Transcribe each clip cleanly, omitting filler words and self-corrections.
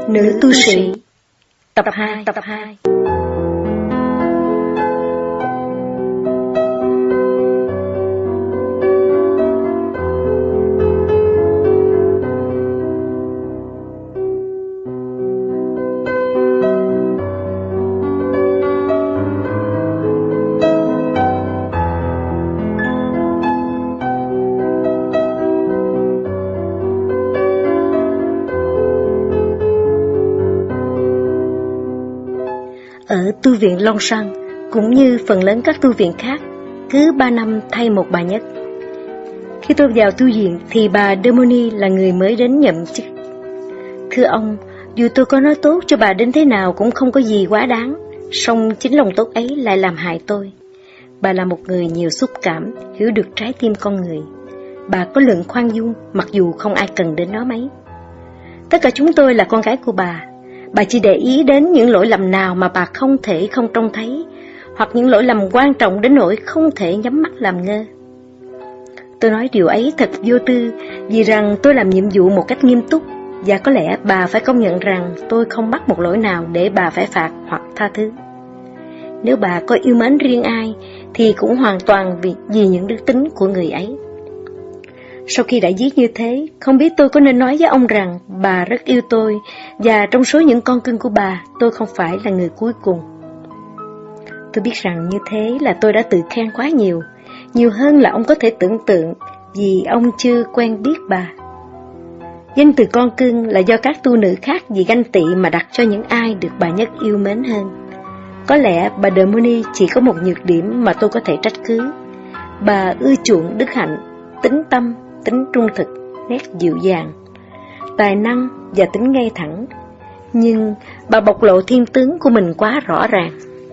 Nữ tu sĩ. Tập 2. Ở tu viện Long Sơn, cũng như phần lớn các tu viện khác, cứ 3 năm thay một bà nhất. Khi tôi vào tu viện thì bà Demoni là người mới đến nhậm chức. Thưa ông, dù tôi có nói tốt cho bà đến thế nào cũng không có gì quá đáng, song chính lòng tốt ấy lại làm hại tôi. Bà là một người nhiều xúc cảm, hiểu được trái tim con người. Bà có lượng khoan dung, mặc dù không ai cần đến nó mấy. Tất cả chúng tôi là con gái của bà. Bà chỉ để ý đến những lỗi lầm nào mà bà không thể không trông thấy, hoặc những lỗi lầm quan trọng đến nỗi không thể nhắm mắt làm ngơ. Tôi nói điều ấy thật vô tư, vì rằng tôi làm nhiệm vụ một cách nghiêm túc, và có lẽ bà phải công nhận rằng tôi không mắc một lỗi nào để bà phải phạt hoặc tha thứ. Nếu bà có yêu mến riêng ai, thì cũng hoàn toàn vì những đức tính của người ấy. Sau khi đã viết như thế, không biết tôi có nên nói với ông rằng bà rất yêu tôi, và trong số những con cưng của bà, tôi không phải là người cuối cùng. Tôi biết rằng như thế là tôi đã tự khen quá nhiều hơn là ông có thể tưởng tượng, vì ông chưa quen biết bà. Danh từ con cưng là do các tu nữ khác vì ganh tị mà đặt cho những ai được bà nhất yêu mến hơn. Có lẽ bà Demoni chỉ có một nhược điểm mà tôi có thể trách cứ. Bà ưa chuộng đức hạnh, tính tâm, tính trung thực, nét dịu dàng, tài năng và tính ngay thẳng. Nhưng bà bộc lộ thiên tướng của mình quá rõ ràng.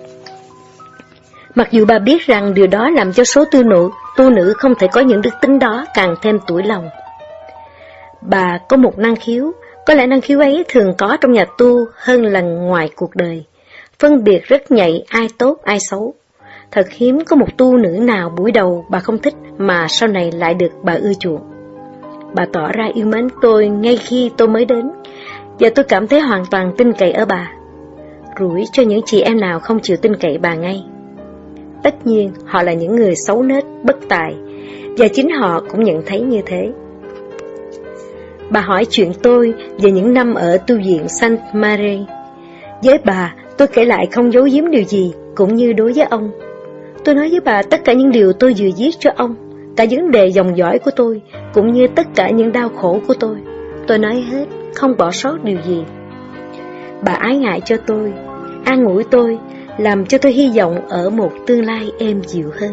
Mặc dù bà biết rằng điều đó làm cho số tu nữ không thể có những đức tính đó càng thêm tủi lòng. Bà có một năng khiếu, có lẽ năng khiếu ấy thường có trong nhà tu hơn là ngoài cuộc đời, phân biệt rất nhạy ai tốt ai xấu. Thật hiếm có một tu nữ nào buổi đầu bà không thích mà sau này lại được bà ưa chuộng. Bà tỏ ra yêu mến tôi ngay khi tôi mới đến, và tôi cảm thấy hoàn toàn tin cậy ở bà. Rủi cho những chị em nào không chịu tin cậy bà ngay. Tất nhiên họ là những người xấu nết, bất tài, và chính họ cũng nhận thấy như thế. Bà hỏi chuyện tôi về những năm ở tu viện Saint Marie. Với bà, tôi kể lại không giấu giếm điều gì, cũng như đối với ông. Tôi nói với bà tất cả những điều tôi vừa viết cho ông, cả vấn đề dòng dõi của tôi, cũng như tất cả những đau khổ của tôi. Tôi nói hết, không bỏ sót điều gì. Bà ái ngại cho tôi, an ủi tôi, làm cho tôi hy vọng ở một tương lai êm dịu hơn.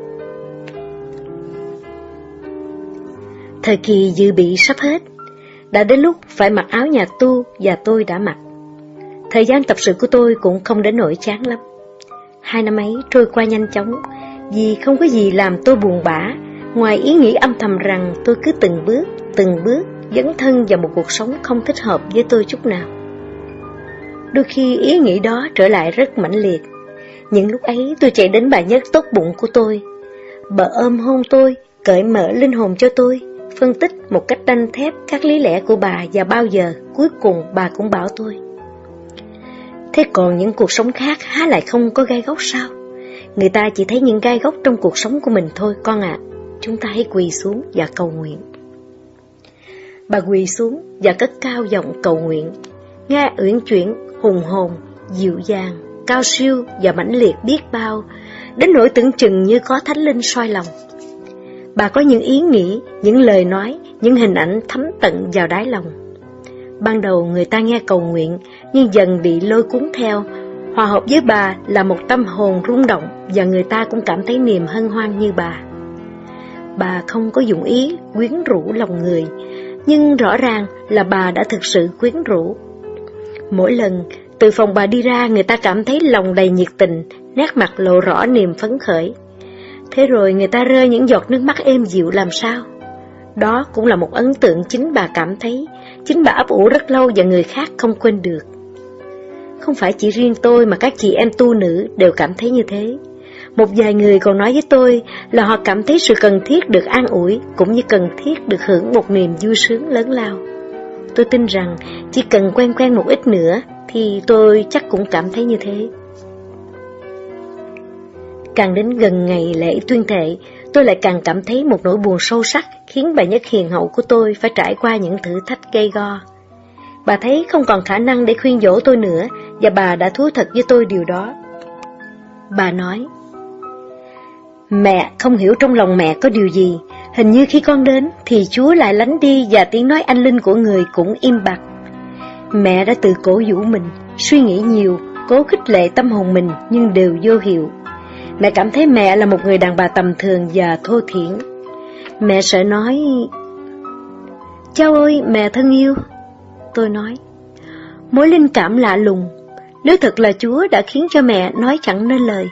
Thời kỳ dự bị sắp hết, đã đến lúc phải mặc áo nhà tu và tôi đã mặc. Thời gian tập sự của tôi cũng không đến nỗi chán lắm. 2 năm ấy trôi qua nhanh chóng, vì không có gì làm tôi buồn bã, ngoài ý nghĩ âm thầm rằng tôi cứ từng bước dấn thân vào một cuộc sống không thích hợp với tôi chút nào. Đôi khi ý nghĩ đó trở lại rất mãnh liệt. Những lúc ấy tôi chạy đến bà nhất tốt bụng của tôi. Bà ôm hôn tôi, cởi mở linh hồn cho tôi, phân tích một cách đanh thép các lý lẽ của bà, và bao giờ cuối cùng bà cũng bảo tôi: thế còn những cuộc sống khác há lại không có gai góc sao? Người ta chỉ thấy những gai góc trong cuộc sống của mình thôi con ạ. Chúng ta hãy quỳ xuống và cầu nguyện. Bà quỳ xuống và cất cao giọng cầu nguyện, nghe uyển chuyển, hùng hồn, dịu dàng, cao siêu và mãnh liệt biết bao, đến nỗi tưởng chừng như có thánh linh soi lòng. Bà có những ý nghĩ, những lời nói, những hình ảnh thấm tận vào đáy lòng. Ban đầu người ta nghe cầu nguyện, nhưng dần bị lôi cuốn theo. Hòa hợp với bà là một tâm hồn rung động, và người ta cũng cảm thấy niềm hân hoan như bà. Bà không có dụng ý quyến rũ lòng người, nhưng rõ ràng là bà đã thực sự quyến rũ. Mỗi lần từ phòng bà đi ra, người ta cảm thấy lòng đầy nhiệt tình, nét mặt lộ rõ niềm phấn khởi. Thế rồi người ta rơi những giọt nước mắt êm dịu làm sao? Đó cũng là một ấn tượng chính bà cảm thấy, chính bà ấp ủ rất lâu và người khác không quên được. Không phải chỉ riêng tôi mà các chị em tu nữ đều cảm thấy như thế. Một vài người còn nói với tôi là họ cảm thấy sự cần thiết được an ủi, cũng như cần thiết được hưởng một niềm vui sướng lớn lao. Tôi tin rằng chỉ cần quen một ít nữa thì tôi chắc cũng cảm thấy như thế. Càng đến gần ngày lễ tuyên thệ, tôi lại càng cảm thấy một nỗi buồn sâu sắc khiến bà Nhất hiền hậu của tôi phải trải qua những thử thách gay go. Bà thấy không còn khả năng để khuyên dỗ tôi nữa, và bà đã thú thật với tôi điều đó. Bà nói: "Mẹ không hiểu trong lòng mẹ có điều gì, hình như khi con đến thì Chúa lại lánh đi và tiếng nói anh linh của người cũng im bặt. Mẹ đã tự cổ vũ mình, suy nghĩ nhiều, cố khích lệ tâm hồn mình nhưng đều vô hiệu. Mẹ cảm thấy mẹ là một người đàn bà tầm thường và thô thiển. Mẹ sợ nói..." "Cháu ơi, mẹ thân yêu," tôi nói, "mối linh cảm lạ lùng, nếu thật là Chúa đã khiến cho mẹ nói chẳng nên lời."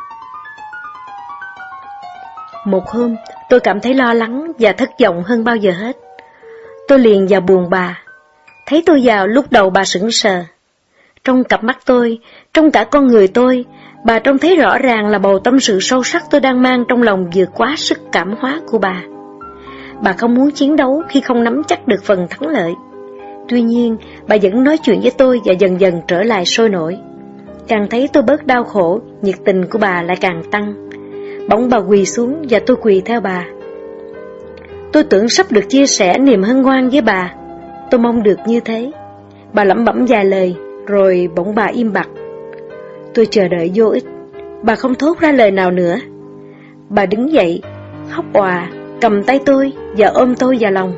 Một hôm, tôi cảm thấy lo lắng và thất vọng hơn bao giờ hết. Tôi liền vào buồng bà. Thấy tôi vào, lúc đầu bà sững sờ. Trong cặp mắt tôi, trong cả con người tôi, bà trông thấy rõ ràng là bầu tâm sự sâu sắc tôi đang mang trong lòng vượt quá sức cảm hóa của bà. Bà không muốn chiến đấu khi không nắm chắc được phần thắng lợi. Tuy nhiên, bà vẫn nói chuyện với tôi và dần dần trở lại sôi nổi. Càng thấy tôi bớt đau khổ, nhiệt tình của bà lại càng tăng. Bỗng bà quỳ xuống và tôi quỳ theo bà. Tôi tưởng sắp được chia sẻ niềm hân hoan với bà. Tôi mong được như thế. Bà lẩm bẩm vài lời, rồi bỗng bà im bặt. Tôi chờ đợi vô ích. Bà không thốt ra lời nào nữa. Bà đứng dậy, khóc òa, cầm tay tôi và ôm tôi vào lòng.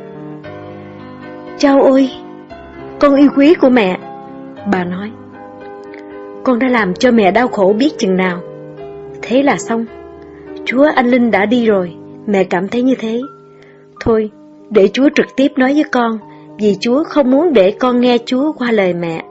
"Cháu ơi, con yêu quý của mẹ," bà nói. "Con đã làm cho mẹ đau khổ biết chừng nào. Thế là xong. Chúa Anh Linh đã đi rồi, mẹ cảm thấy như thế. Thôi, để Chúa trực tiếp nói với con, vì Chúa không muốn để con nghe Chúa qua lời mẹ."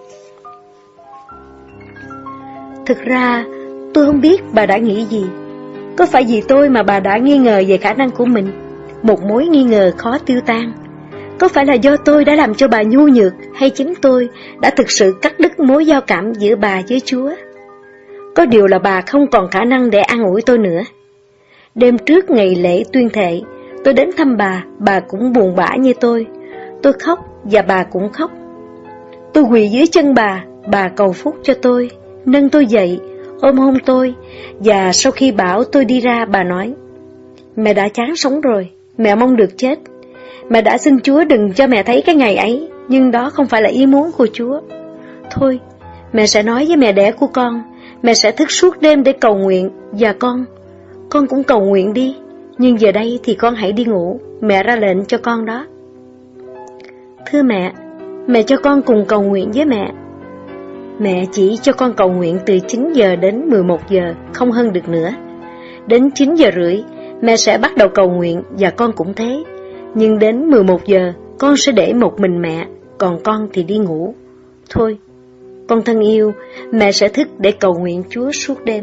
Thực ra, tôi không biết bà đã nghĩ gì. Có phải vì tôi mà bà đã nghi ngờ về khả năng của mình, một mối nghi ngờ khó tiêu tan? Có phải là do tôi đã làm cho bà nhu nhược, hay chính tôi đã thực sự cắt đứt mối giao cảm giữa bà với Chúa? Có điều là bà không còn khả năng để an ủi tôi nữa. Đêm trước ngày lễ tuyên thệ, tôi đến thăm bà cũng buồn bã như tôi. Tôi khóc và bà cũng khóc. Tôi quỳ dưới chân bà cầu phúc cho tôi, nâng tôi dậy, ôm hôn tôi, và sau khi bảo tôi đi ra, bà nói: "Mẹ đã chán sống rồi, mẹ mong được chết. Mẹ đã xin Chúa đừng cho mẹ thấy cái ngày ấy, nhưng đó không phải là ý muốn của Chúa. Thôi, mẹ sẽ nói với mẹ đẻ của con, mẹ sẽ thức suốt đêm để cầu nguyện, và con cũng cầu nguyện đi. Nhưng giờ đây thì con hãy đi ngủ, mẹ ra lệnh cho con đó." "Thưa mẹ cho con cùng cầu nguyện với mẹ." Mẹ chỉ cho con cầu nguyện từ 9 giờ đến 11 giờ, không hơn được nữa. Đến 9 giờ rưỡi, mẹ sẽ bắt đầu cầu nguyện và con cũng thế. Nhưng đến 11 giờ, con sẽ để một mình mẹ, còn con thì đi ngủ. Thôi, con thân yêu, mẹ sẽ thức để cầu nguyện Chúa suốt đêm.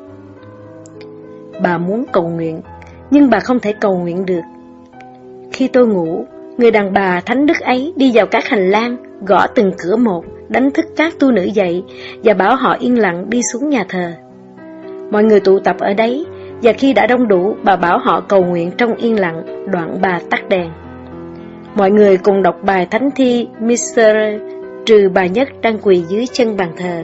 Bà muốn cầu nguyện, nhưng bà không thể cầu nguyện được. Khi tôi ngủ, người đàn bà thánh đức ấy đi vào các hành lang, gõ từng cửa một, đánh thức các tu nữ dậy và bảo họ yên lặng đi xuống nhà thờ. Mọi người tụ tập ở đấy, và khi đã đông đủ, bà bảo họ cầu nguyện trong yên lặng, đoạn bà tắt đèn. Mọi người cùng đọc bài thánh thi Miserere, trừ bà Nhất đang quỳ dưới chân bàn thờ.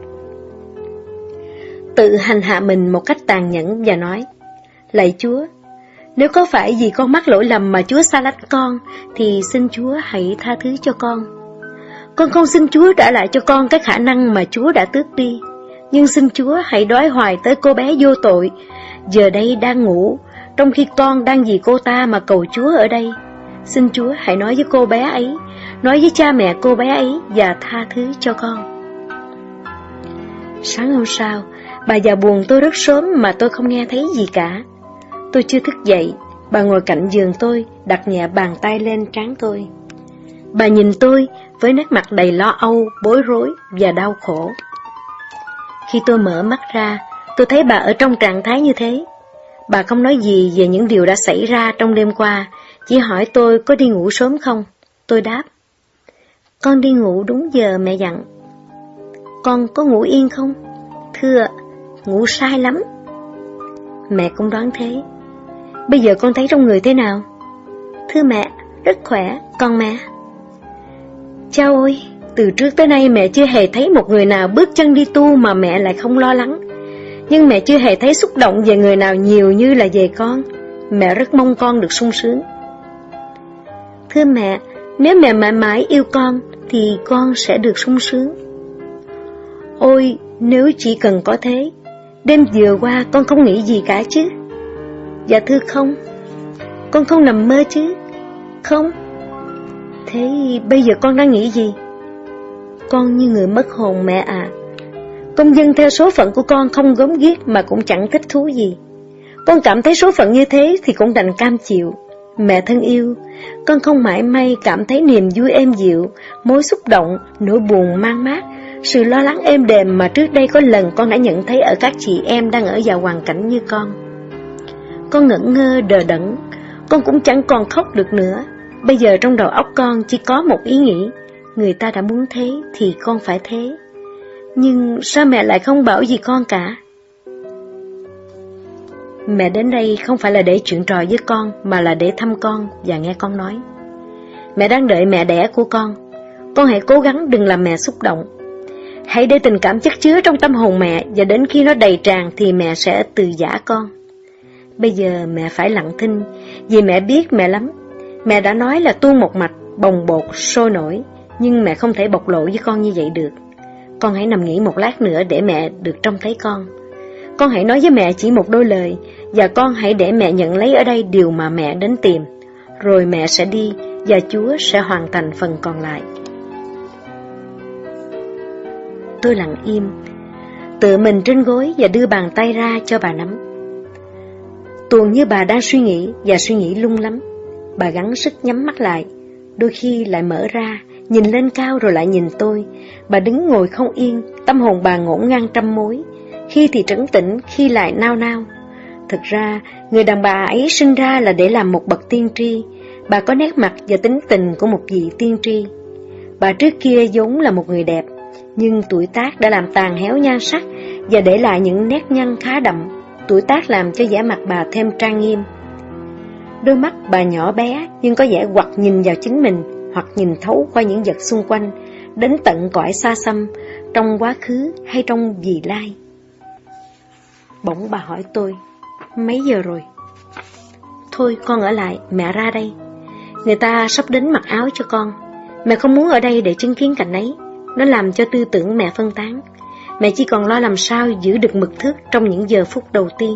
Tự hành hạ mình một cách tàn nhẫn và nói: "Lạy Chúa, nếu có phải vì con mắc lỗi lầm mà Chúa xa lánh con, thì xin Chúa hãy tha thứ cho con. Con không xin Chúa trả lại cho con cái khả năng mà Chúa đã tước đi, nhưng xin Chúa hãy đói hoài tới cô bé vô tội, giờ đây đang ngủ, trong khi con đang vì cô ta mà cầu Chúa ở đây. Xin Chúa hãy nói với cô bé ấy, nói với cha mẹ cô bé ấy và tha thứ cho con." Sáng hôm sau, bà vào buồng tôi rất sớm mà tôi không nghe thấy gì cả. Tôi chưa thức dậy, bà ngồi cạnh giường tôi, đặt nhẹ bàn tay lên trán tôi. Bà nhìn tôi với nét mặt đầy lo âu, bối rối và đau khổ. Khi tôi mở mắt ra, tôi thấy bà ở trong trạng thái như thế. Bà không nói gì về những điều đã xảy ra trong đêm qua, chỉ hỏi tôi có đi ngủ sớm không. Tôi đáp: "Con đi ngủ đúng giờ mẹ dặn." "Con có ngủ yên không?" "Thưa, ngủ sai lắm." Mẹ cũng đoán thế. "Bây giờ con thấy trong người thế nào?" "Thưa mẹ, rất khỏe, còn mẹ?" Chao ôi, từ trước tới nay mẹ chưa hề thấy một người nào bước chân đi tu mà mẹ lại không lo lắng. Nhưng mẹ chưa hề thấy xúc động về người nào nhiều như là về con. Mẹ rất mong con được sung sướng. Thưa mẹ, nếu mẹ mãi mãi yêu con thì con sẽ được sung sướng. Ôi, nếu chỉ cần có thế, đêm vừa qua con không nghĩ gì cả chứ? Dạ thưa không. Con không nằm mơ chứ? Không. Thế bây giờ con đang nghĩ gì? Con như người mất hồn mẹ à. Con dâng theo số phận của con không gớm ghiếc mà cũng chẳng thích thú gì. Con cảm thấy số phận như thế thì cũng đành cam chịu. Mẹ thân yêu, con không mãi may cảm thấy niềm vui êm dịu, mối xúc động, nỗi buồn man mác, sự lo lắng êm đềm mà trước đây có lần con đã nhận thấy ở các chị em đang ở vào hoàn cảnh như con. Con ngẩn ngơ đờ đẫn, con cũng chẳng còn khóc được nữa. Bây giờ trong đầu óc con chỉ có một ý nghĩ, người ta đã muốn thế thì con phải thế. Nhưng sao mẹ lại không bảo gì con cả? Mẹ đến đây không phải là để chuyện trò với con, mà là để thăm con và nghe con nói. Mẹ đang đợi mẹ đẻ của con hãy cố gắng đừng làm mẹ xúc động. Hãy để tình cảm chất chứa trong tâm hồn mẹ, và đến khi nó đầy tràn thì mẹ sẽ từ giã con. Bây giờ mẹ phải lặng thinh, vì mẹ biết mẹ lắm. Mẹ đã nói là tuôn một mạch, bồng bột, sôi nổi, nhưng mẹ không thể bộc lộ với con như vậy được. Con hãy nằm nghỉ một lát nữa để mẹ được trông thấy con. Con hãy nói với mẹ chỉ một đôi lời, và con hãy để mẹ nhận lấy ở đây điều mà mẹ đến tìm. Rồi mẹ sẽ đi, và Chúa sẽ hoàn thành phần còn lại. Tôi lặng im, tựa mình trên gối và đưa bàn tay ra cho bà nắm. Tuồng như bà đang suy nghĩ, và suy nghĩ lung lắm. Bà gắng sức nhắm mắt lại, đôi khi lại mở ra, nhìn lên cao rồi lại nhìn tôi. Bà đứng ngồi không yên, tâm hồn bà ngổn ngang trăm mối, khi thì trấn tĩnh, khi lại nao nao. Thực ra, người đàn bà ấy sinh ra là để làm một bậc tiên tri. Bà có nét mặt và tính tình của một vị tiên tri. Bà trước kia vốn là một người đẹp, nhưng tuổi tác đã làm tàn héo nhan sắc và để lại những nét nhăn khá đậm. Tuổi tác làm cho vẻ mặt bà thêm trang nghiêm. Đôi mắt bà nhỏ bé nhưng có vẻ hoặc nhìn vào chính mình, hoặc nhìn thấu qua những vật xung quanh, đến tận cõi xa xăm, trong quá khứ hay trong vị lai. Bỗng bà hỏi tôi, mấy giờ rồi? Thôi con ở lại, mẹ ra đây. Người ta sắp đến mặc áo cho con. Mẹ không muốn ở đây để chứng kiến cảnh ấy. Nó làm cho tư tưởng mẹ phân tán. Mẹ chỉ còn lo làm sao giữ được mực thước trong những giờ phút đầu tiên.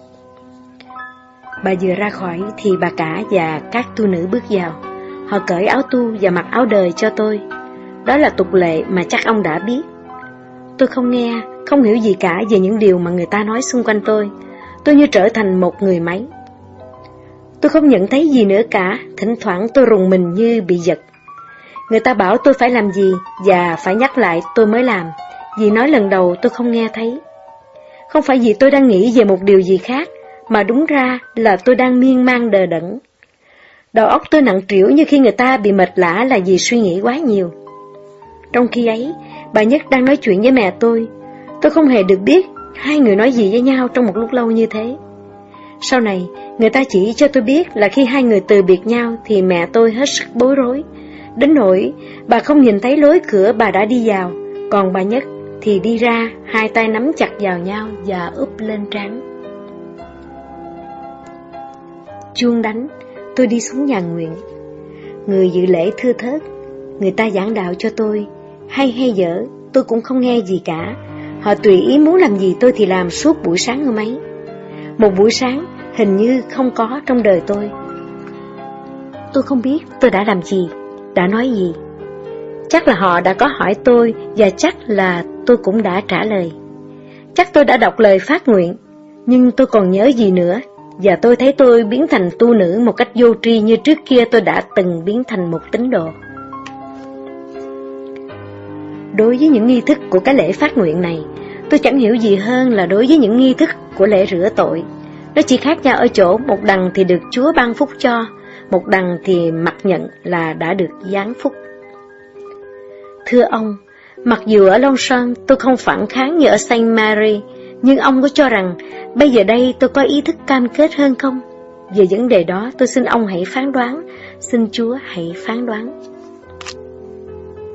Bà vừa ra khỏi thì bà cả và các tu nữ bước vào. Họ cởi áo tu và mặc áo đời cho tôi. Đó là tục lệ mà chắc ông đã biết. Tôi không nghe, không hiểu gì cả về những điều mà người ta nói xung quanh tôi. Tôi như trở thành một người máy. Tôi không nhận thấy gì nữa cả. Thỉnh thoảng tôi rùng mình như bị giật. Người ta bảo tôi phải làm gì và phải nhắc lại tôi mới làm. Vì nói lần đầu tôi không nghe thấy. Không phải vì tôi đang nghĩ về một điều gì khác, mà đúng ra là tôi đang miên man đờ đẫn. Đầu óc tôi nặng trĩu như khi người ta bị mệt lả là vì suy nghĩ quá nhiều. Trong khi ấy, bà Nhất đang nói chuyện với mẹ tôi. Tôi không hề được biết hai người nói gì với nhau trong một lúc lâu như thế. Sau này, người ta chỉ cho tôi biết là khi hai người từ biệt nhau thì mẹ tôi hết sức bối rối. Đến nỗi bà không nhìn thấy lối cửa bà đã đi vào, còn bà Nhất thì đi ra, hai tay nắm chặt vào nhau và úp lên trán. Chuông đánh, tôi đi xuống nhà nguyện. Người dự lễ thưa thớt, người ta giảng đạo cho tôi, hay dở, tôi cũng không nghe gì cả. Họ tùy ý muốn làm gì tôi thì làm suốt buổi sáng hôm ấy. Một buổi sáng hình như không có trong đời tôi. Tôi không biết tôi đã làm gì, đã nói gì. Chắc là họ đã có hỏi tôi, và chắc là tôi cũng đã trả lời. Chắc tôi đã đọc lời phát nguyện, nhưng tôi còn nhớ gì nữa, và tôi thấy tôi biến thành tu nữ một cách vô tri như trước kia tôi đã từng biến thành một tín đồ. Đối với những nghi thức của cái lễ phát nguyện này, tôi chẳng hiểu gì hơn là đối với những nghi thức của lễ rửa tội. Nó chỉ khác nhau ở chỗ một đằng thì được Chúa ban phúc cho, một đằng thì mặc nhận là đã được giáng phúc. Thưa ông, mặc dù ở Longchamp tôi không phản kháng như ở Saint Mary, nhưng ông có cho rằng bây giờ đây tôi có ý thức cam kết hơn không? Về vấn đề đó tôi xin ông hãy phán đoán, xin Chúa hãy phán đoán.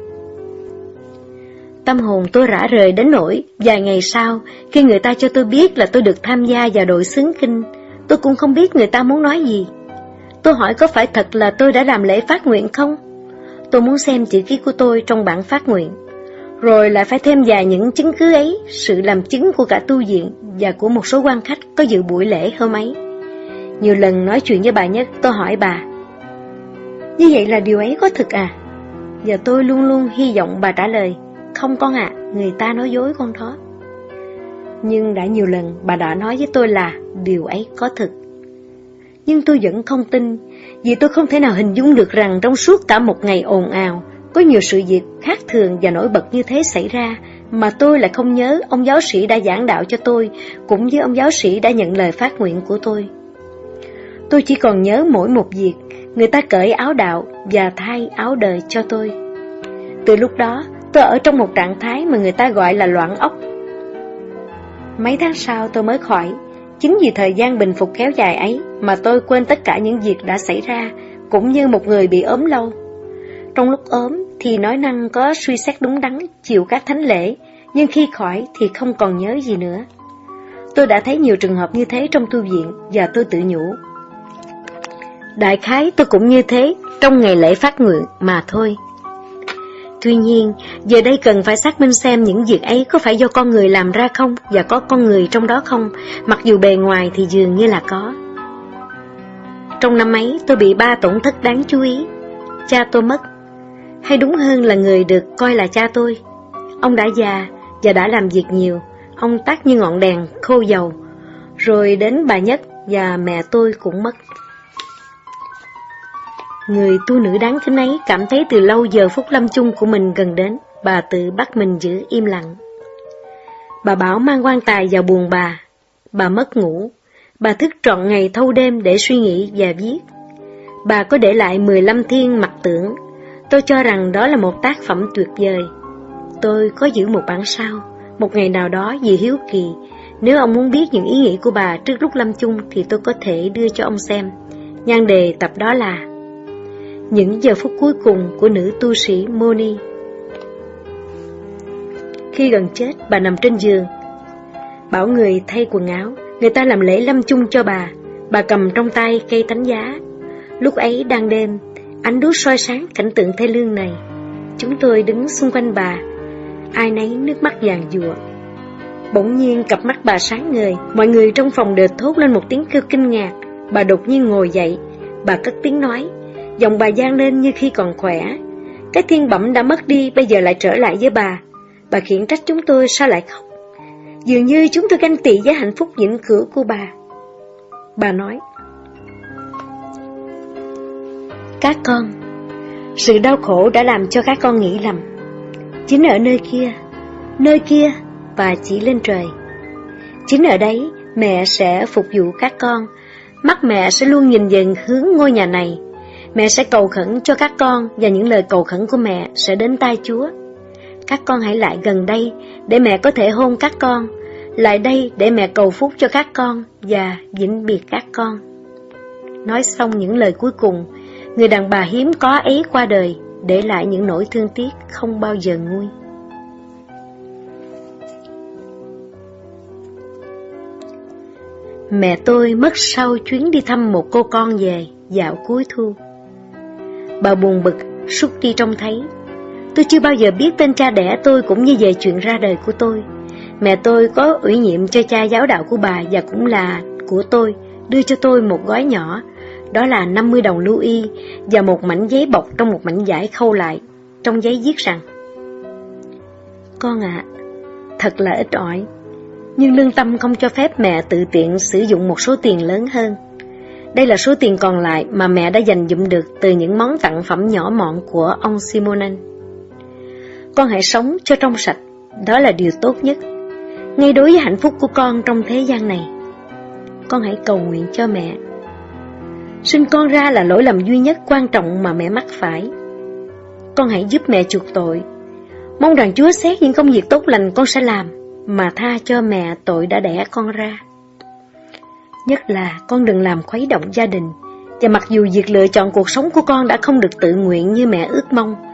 Tâm hồn tôi rã rời đến nỗi vài ngày sau, khi người ta cho tôi biết là tôi được tham gia vào đội xướng kinh, tôi cũng không biết người ta muốn nói gì. Tôi hỏi có phải thật là tôi đã làm lễ phát nguyện không? Tôi muốn xem chữ ký của tôi trong bản phát nguyện, rồi lại phải thêm vài những chứng cứ ấy, sự làm chứng của cả tu viện và của một số quan khách có dự buổi lễ hôm ấy. Nhiều lần nói chuyện với bà Nhất, tôi hỏi bà, như vậy là điều ấy có thực à? Và tôi luôn luôn hy vọng bà trả lời, không con ạ, người ta nói dối con đó. Nhưng đã nhiều lần bà đã nói với tôi là điều ấy có thực. Nhưng tôi vẫn không tin, vì tôi không thể nào hình dung được rằng trong suốt cả một ngày ồn ào, có nhiều sự việc khác thường và nổi bật như thế xảy ra, mà tôi lại không nhớ ông giáo sĩ đã giảng đạo cho tôi, cũng như ông giáo sĩ đã nhận lời phát nguyện của tôi. Tôi chỉ còn nhớ mỗi một việc, người ta cởi áo đạo và thay áo đời cho tôi. Từ lúc đó, tôi ở trong một trạng thái mà người ta gọi là loạn óc. Mấy tháng sau tôi mới khỏi. Chính vì thời gian bình phục kéo dài ấy mà tôi quên tất cả những việc đã xảy ra, cũng như một người bị ốm lâu. Trong lúc ốm thì nói năng có suy xét đúng đắn, chịu các thánh lễ, nhưng khi khỏi thì không còn nhớ gì nữa. Tôi đã thấy nhiều trường hợp như thế trong tu viện và tôi tự nhủ, đại khái tôi cũng như thế trong ngày lễ phát nguyện mà thôi. Tuy nhiên, giờ đây cần phải xác minh xem những việc ấy có phải do con người làm ra không và có con người trong đó không, mặc dù bề ngoài thì dường như là có. Trong năm ấy, tôi bị 3 tổn thất đáng chú ý. Cha tôi mất, hay đúng hơn là người được coi là cha tôi. Ông đã già và đã làm việc nhiều, ông tắt như ngọn đèn khô dầu. Rồi đến bà Nhất và mẹ tôi cũng mất. Người tu nữ đáng kính ấy cảm thấy từ lâu giờ phút lâm chung của mình gần đến, bà tự bắt mình giữ im lặng. Bà bảo mang quan tài vào buồng bà mất ngủ, bà thức trọn ngày thâu đêm để suy nghĩ và viết. Bà có để lại 15 thiên mặt tượng, tôi cho rằng đó là một tác phẩm tuyệt vời. Tôi có giữ một bản sao, một ngày nào đó vì hiếu kỳ, nếu ông muốn biết những ý nghĩ của bà trước lúc lâm chung thì tôi có thể đưa cho ông xem. Nhan đề tập đó là những giờ phút cuối cùng của nữ tu sĩ Moni. Khi gần chết, bà nằm trên giường, bảo người thay quần áo, người ta làm lễ lâm chung cho bà cầm trong tay cây thánh giá. Lúc ấy đang đêm, ánh đuốc soi sáng cảnh tượng thê lương này. Chúng tôi đứng xung quanh bà, ai nấy nước mắt vàng dụa. Bỗng nhiên cặp mắt bà sáng ngời, mọi người trong phòng đều thốt lên một tiếng kêu kinh ngạc. Bà đột nhiên ngồi dậy, bà cất tiếng nói, giọng bà vang lên như khi còn khỏe. Cái thiên bẩm đã mất đi, bây giờ lại trở lại với bà. Bà khiển trách chúng tôi sao lại khóc. Dường như chúng tôi ganh tị với hạnh phúc vĩnh cửu của bà. Bà nói, các con, sự đau khổ đã làm cho các con nghĩ lầm. Chính ở nơi kia, và chỉ lên trời. Chính ở đấy, mẹ sẽ phục vụ các con. Mắt mẹ sẽ luôn nhìn về hướng ngôi nhà này. Mẹ sẽ cầu khẩn cho các con, và những lời cầu khẩn của mẹ sẽ đến tai Chúa. Các con hãy lại gần đây, để mẹ có thể hôn các con. Lại đây để mẹ cầu phúc cho các con, và vĩnh biệt các con. Nói xong những lời cuối cùng, người đàn bà hiếm có ấy qua đời, để lại những nỗi thương tiếc không bao giờ nguôi. Mẹ tôi mất sau chuyến đi thăm một cô con về dạo cuối thu. Bà buồn bực, sút đi trông thấy. Tôi chưa bao giờ biết tên cha đẻ tôi cũng như về chuyện ra đời của tôi. Mẹ tôi có ủy nhiệm cho cha giáo đạo của bà và cũng là của tôi, đưa cho tôi một gói nhỏ, đó là 50 đồng lưu y và một mảnh giấy bọc trong một mảnh vải khâu lại. Trong giấy viết rằng, con ạ, thật là ít ỏi, nhưng lương tâm không cho phép mẹ tự tiện sử dụng một số tiền lớn hơn. Đây là số tiền còn lại mà mẹ đã dành dụm được từ những món tặng phẩm nhỏ mọn của ông Simonen. Con hãy sống cho trong sạch, đó là điều tốt nhất, ngay đối với hạnh phúc của con trong thế gian này. Con hãy cầu nguyện cho mẹ. Sinh con ra là lỗi lầm duy nhất quan trọng mà mẹ mắc phải. Con hãy giúp mẹ chuộc tội. Mong rằng Chúa xét những công việc tốt lành con sẽ làm, mà tha cho mẹ tội đã đẻ con ra. Nhất là con đừng làm khuấy động gia đình. Và mặc dù việc lựa chọn cuộc sống của con đã không được tự nguyện như mẹ ước mong,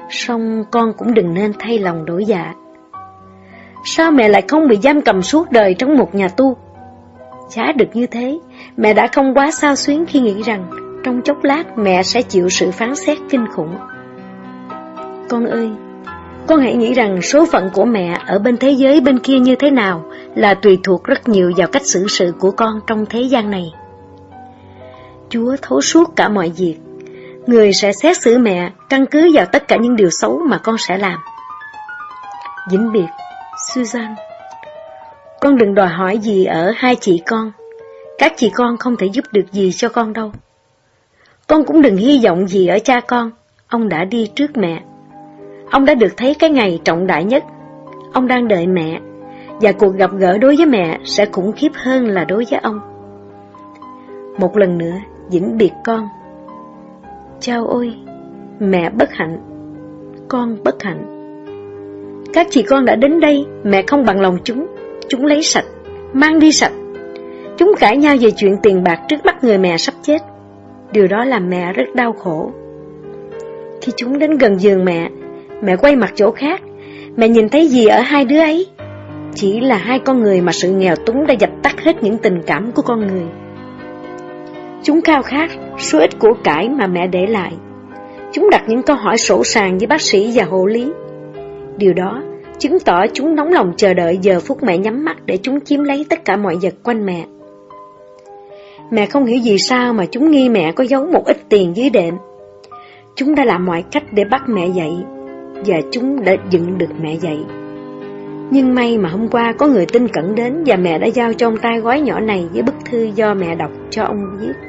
Song con cũng đừng nên thay lòng đổi dạ. Sao mẹ lại không bị giam cầm suốt đời trong một nhà tu? Chả được như thế, mẹ đã không quá xao xuyến khi nghĩ rằng trong chốc lát mẹ sẽ chịu sự phán xét kinh khủng. Con ơi, con hãy nghĩ rằng số phận của mẹ ở bên thế giới bên kia như thế nào là tùy thuộc rất nhiều vào cách xử sự của con trong thế gian này. Chúa thấu suốt cả mọi việc. Người sẽ xét xử mẹ căn cứ vào tất cả những điều xấu mà con sẽ làm. Vĩnh biệt, Susan. Con đừng đòi hỏi gì ở hai chị con. Các chị con không thể giúp được gì cho con đâu. Con cũng đừng hy vọng gì ở cha con. Ông đã đi trước mẹ. Ông đã được thấy cái ngày trọng đại nhất. Ông đang đợi mẹ, và cuộc gặp gỡ đối với mẹ sẽ khủng khiếp hơn là đối với ông. Một lần nữa, vĩnh biệt con. Chao ôi, mẹ bất hạnh, con bất hạnh. Các chị con đã đến đây, mẹ không bằng lòng chúng lấy sạch, mang đi sạch. Chúng cãi nhau về chuyện tiền bạc trước mắt người mẹ sắp chết. Điều đó làm mẹ rất đau khổ. Khi chúng đến gần giường mẹ quay mặt chỗ khác. Mẹ nhìn thấy gì ở hai đứa ấy? Chỉ là hai con người mà sự nghèo túng đã dập tắt hết những tình cảm của con người. Chúng khao khát số ít của cải mà mẹ để lại. Chúng đặt những câu hỏi sổ sàng với bác sĩ và hộ lý. Điều đó chứng tỏ chúng nóng lòng chờ đợi giờ phút mẹ nhắm mắt để chúng chiếm lấy tất cả mọi vật quanh mẹ. Mẹ không hiểu vì sao mà chúng nghi mẹ có giấu một ít tiền dưới đệm. Chúng đã làm mọi cách để bắt mẹ dậy, và chúng đã dựng được mẹ dậy. Nhưng may mà hôm qua có người tin cẩn đến, và mẹ đã giao cho ông ta gói nhỏ này với bức thư do mẹ đọc cho ông viết.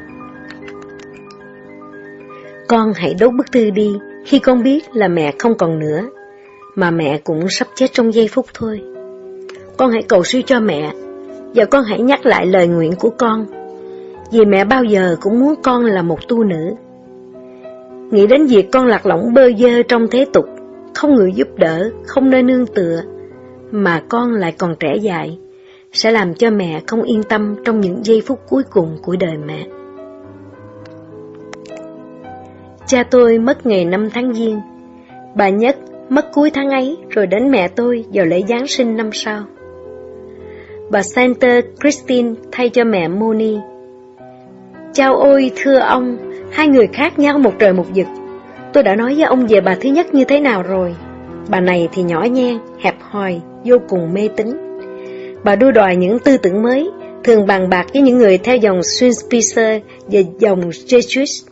Con hãy đốt bức thư đi khi con biết là mẹ không còn nữa, mà mẹ cũng sắp chết trong giây phút thôi. Con hãy cầu siêu cho mẹ, và con hãy nhắc lại lời nguyện của con, vì mẹ bao giờ cũng muốn con là một tu nữ. Nghĩ đến việc con lạc lõng bơ vơ trong thế tục, không người giúp đỡ, không nơi nương tựa, mà con lại còn trẻ dại, sẽ làm cho mẹ không yên tâm trong những giây phút cuối cùng của đời mẹ. Cha tôi mất ngày 5 tháng Giêng, bà Nhất mất cuối tháng ấy, rồi đến mẹ tôi vào lễ Giáng sinh năm sau. Bà Sainte Christine thay cho mẹ Moni. Chao ôi thưa ông, hai người khác nhau một trời một vực. Tôi đã nói với ông về bà thứ nhất như thế nào rồi. Bà này thì nhỏ nhen, hẹp hòi, vô cùng mê tín. Bà đua đòi những tư tưởng mới, thường bàn bạc với những người theo dòng Swinspitzer và dòng Jesuit.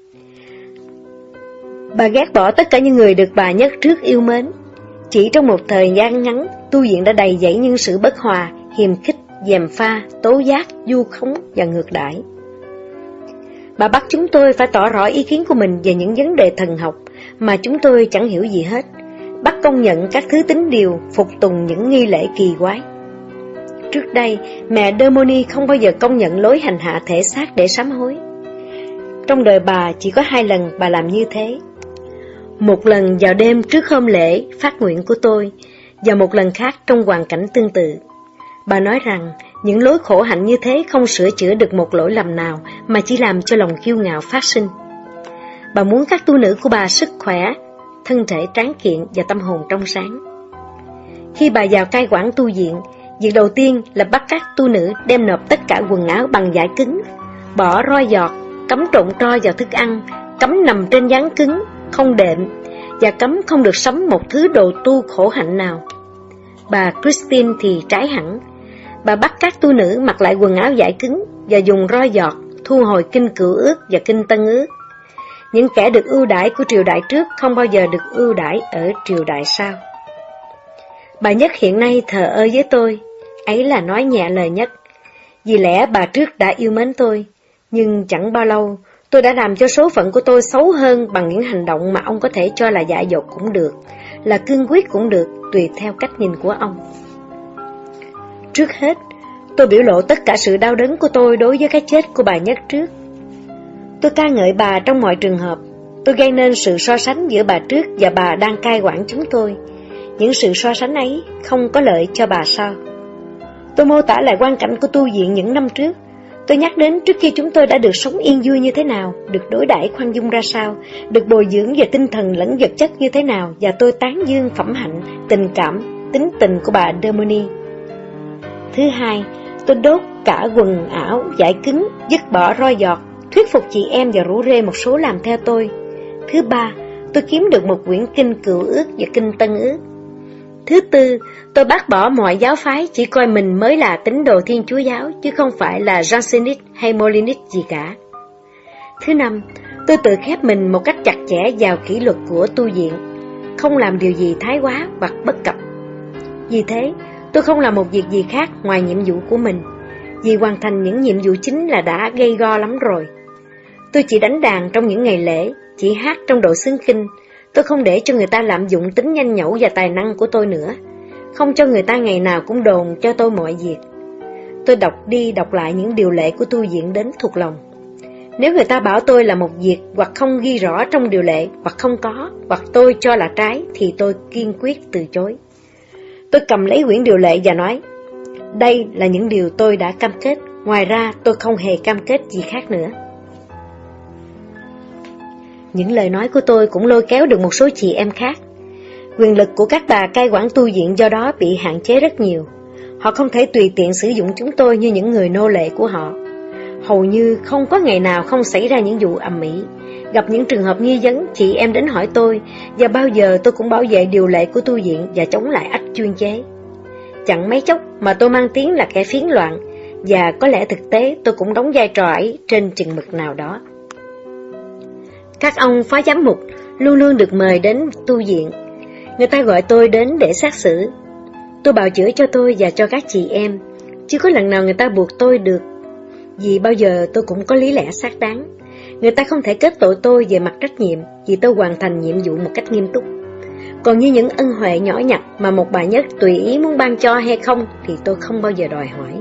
Bà ghét bỏ tất cả những người được bà Nhất trước yêu mến. Chỉ trong một thời gian ngắn, tu viện đã đầy dẫy những sự bất hòa, hiềm khích, gièm pha, tố giác, vu khống và ngược đãi. Bà bắt chúng tôi phải tỏ rõ ý kiến của mình về những vấn đề thần học mà chúng tôi chẳng hiểu gì hết, bắt công nhận các thứ tín điều, phục tùng những nghi lễ kỳ quái. Trước đây, mẹ De Moni không bao giờ công nhận lối hành hạ thể xác để sám hối. Trong đời bà chỉ có 2 lần bà làm như thế. Một lần vào đêm trước hôm lễ phát nguyện của tôi, và một lần khác trong hoàn cảnh tương tự. Bà nói rằng những lối khổ hạnh như thế không sửa chữa được một lỗi lầm nào, mà chỉ làm cho lòng kiêu ngạo phát sinh. Bà muốn các tu nữ của bà sức khỏe, thân thể tráng kiện và tâm hồn trong sáng. Khi bà vào cai quản tu viện, việc đầu tiên là bắt các tu nữ đem nộp tất cả quần áo bằng vải cứng, bỏ roi giọt, cấm trộn tro vào thức ăn, cấm nằm trên ván cứng, không đệm, và cấm không được sắm một thứ đồ tu khổ hạnh nào. Bà Christine thì trái hẳn. Bà bắt các tu nữ mặc lại quần áo vải cứng và dùng roi giọt thu hồi kinh Cựu Ước và kinh Tân Ước. Những kẻ được ưu đãi của triều đại trước không bao giờ được ưu đãi ở triều đại sau. Bà Nhất hiện nay thờ ơ với tôi, ấy là nói nhẹ lời nhất. Vì lẽ bà trước đã yêu mến tôi, nhưng chẳng bao lâu tôi đã làm cho số phận của tôi xấu hơn bằng những hành động mà ông có thể cho là dại dột cũng được, là cương quyết cũng được, tùy theo cách nhìn của ông. Trước hết, tôi biểu lộ tất cả sự đau đớn của tôi đối với cái chết của bà Nhất trước. Tôi ca ngợi bà trong mọi trường hợp. Tôi gây nên sự so sánh giữa bà trước và bà đang cai quản chúng tôi. Những sự so sánh ấy không có lợi cho bà sau. Tôi mô tả lại quan cảnh của tu viện những năm trước. Tôi nhắc đến trước khi chúng tôi đã được sống yên vui như thế nào, được đối đãi khoan dung ra sao, được bồi dưỡng về tinh thần lẫn vật chất như thế nào, và tôi tán dương phẩm hạnh, tình cảm, tính tình của bà Dermody. Thứ hai, tôi đốt cả quần áo vải cứng, dứt bỏ roi giọt, thuyết phục chị em và rủ rê một số làm theo tôi. Thứ ba, tôi kiếm được một quyển kinh Cựu Ước và kinh Tân Ước. Thứ tư, tôi bác bỏ mọi giáo phái, chỉ coi mình mới là tín đồ Thiên Chúa giáo, chứ không phải là Jansenist hay Molinist gì cả. Thứ năm, tôi tự khép mình một cách chặt chẽ vào kỷ luật của tu viện, không làm điều gì thái quá hoặc bất cập. Vì thế, tôi không làm một việc gì khác ngoài nhiệm vụ của mình, vì hoàn thành những nhiệm vụ chính là đã gây go lắm rồi. Tôi chỉ đánh đàn trong những ngày lễ, chỉ hát trong đội xướng kinh. Tôi không để cho người ta lạm dụng tính nhanh nhẩu và tài năng của tôi nữa, không cho người ta ngày nào cũng đồn cho tôi mọi việc. Tôi đọc đi đọc lại những điều lệ của tu viện đến thuộc lòng. Nếu người ta bảo tôi là một việc hoặc không ghi rõ trong điều lệ, hoặc không có, hoặc tôi cho là trái, thì tôi kiên quyết từ chối. Tôi cầm lấy quyển điều lệ và nói, đây là những điều tôi đã cam kết, ngoài ra tôi không hề cam kết gì khác nữa. Những lời nói của tôi cũng lôi kéo được một số chị em khác. Quyền lực của các bà cai quản tu viện do đó bị hạn chế rất nhiều. Họ không thể tùy tiện sử dụng chúng tôi như những người nô lệ của họ. Hầu như không có ngày nào không xảy ra những vụ ầm ĩ. Gặp những trường hợp nghi vấn, chị em đến hỏi tôi, và bao giờ tôi cũng bảo vệ điều lệ của tu viện và chống lại ách chuyên chế. Chẳng mấy chốc mà tôi mang tiếng là kẻ phiến loạn, và có lẽ thực tế tôi cũng đóng vai trò ấy trên chừng mực nào đó. Các ông phó giám mục luôn luôn được mời đến tu viện. Người ta gọi tôi đến để xét xử. Tôi bào chữa cho tôi và cho các chị em, chứ có lần nào người ta buộc tôi được, vì bao giờ tôi cũng có lý lẽ xác đáng. Người ta không thể kết tội tôi về mặt trách nhiệm, vì tôi hoàn thành nhiệm vụ một cách nghiêm túc. Còn như những ân huệ nhỏ nhặt mà một bà nhất tùy ý muốn ban cho hay không, thì tôi không bao giờ đòi hỏi.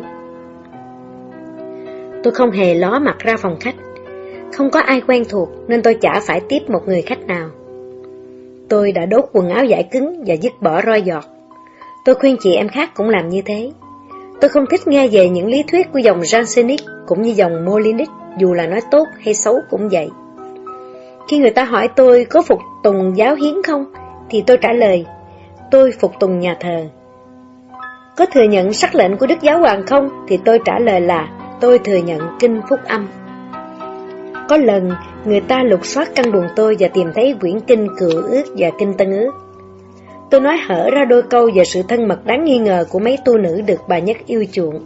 Tôi không hề ló mặt ra phòng khách. Không có ai quen thuộc nên tôi chả phải tiếp một người khách nào. Tôi đã đốt quần áo vải cứng và dứt bỏ roi giọt. Tôi khuyên chị em khác cũng làm như thế. Tôi không thích nghe về những lý thuyết của dòng Jansenist cũng như dòng Molinist, dù là nói tốt hay xấu cũng vậy. Khi người ta hỏi tôi có phục tùng giáo hiến không, thì tôi trả lời, tôi phục tùng nhà thờ. Có thừa nhận sắc lệnh của Đức Giáo Hoàng không, thì tôi trả lời là tôi thừa nhận kinh Phúc Âm. Có lần, người ta lục soát căn buồng tôi và tìm thấy quyển kinh Cựu Ước và kinh Tân Ước. Tôi nói hở ra đôi câu về sự thân mật đáng nghi ngờ của mấy tu nữ được bà Nhất yêu chuộng.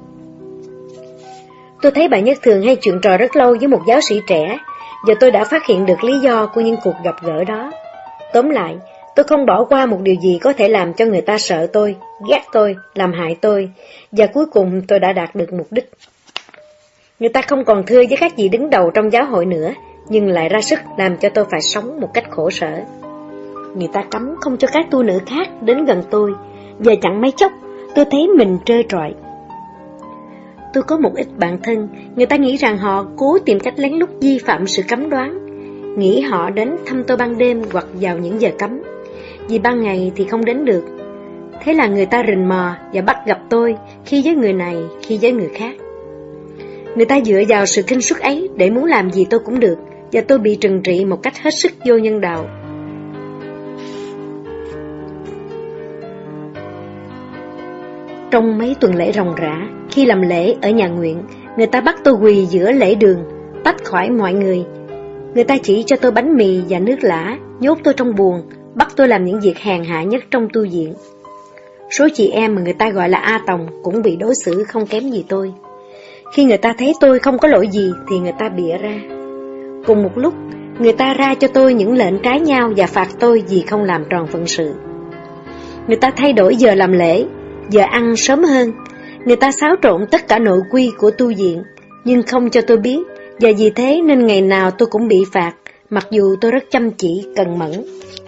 Tôi thấy bà Nhất thường hay chuyện trò rất lâu với một giáo sĩ trẻ, và tôi đã phát hiện được lý do của những cuộc gặp gỡ đó. Tóm lại, tôi không bỏ qua một điều gì có thể làm cho người ta sợ tôi, ghét tôi, làm hại tôi, và cuối cùng tôi đã đạt được mục đích. Người ta không còn thưa với các vị đứng đầu trong giáo hội nữa, nhưng lại ra sức làm cho tôi phải sống một cách khổ sở. Người ta cấm không cho các tu nữ khác đến gần tôi, và chẳng mấy chốc tôi thấy mình trơ trọi. Tôi có một ít bạn thân, người ta nghĩ rằng họ cố tìm cách lén lút vi phạm sự cấm đoán, nghĩ họ đến thăm tôi ban đêm hoặc vào những giờ cấm, vì ban ngày thì không đến được. Thế là người ta rình mò và bắt gặp tôi, khi với người này, khi với người khác. Người ta dựa vào sự khinh suất ấy để muốn làm gì tôi cũng được, và tôi bị trừng trị một cách hết sức vô nhân đạo. Trong mấy tuần lễ ròng rã, khi làm lễ ở nhà nguyện, người ta bắt tôi quỳ giữa lễ đường, tách khỏi mọi người. Người ta chỉ cho tôi bánh mì và nước lã, nhốt tôi trong buồng, bắt tôi làm những việc hèn hạ nhất trong tu viện. Số chị em mà người ta gọi là A Tòng cũng bị đối xử không kém gì tôi. Khi người ta thấy tôi không có lỗi gì thì người ta bịa ra. Cùng một lúc, người ta ra cho tôi những lệnh trái nhau và phạt tôi vì không làm tròn phận sự. Người ta thay đổi giờ làm lễ, giờ ăn sớm hơn. Người ta xáo trộn tất cả nội quy của tu viện, nhưng không cho tôi biết, và vì thế nên ngày nào tôi cũng bị phạt, mặc dù tôi rất chăm chỉ, cần mẫn.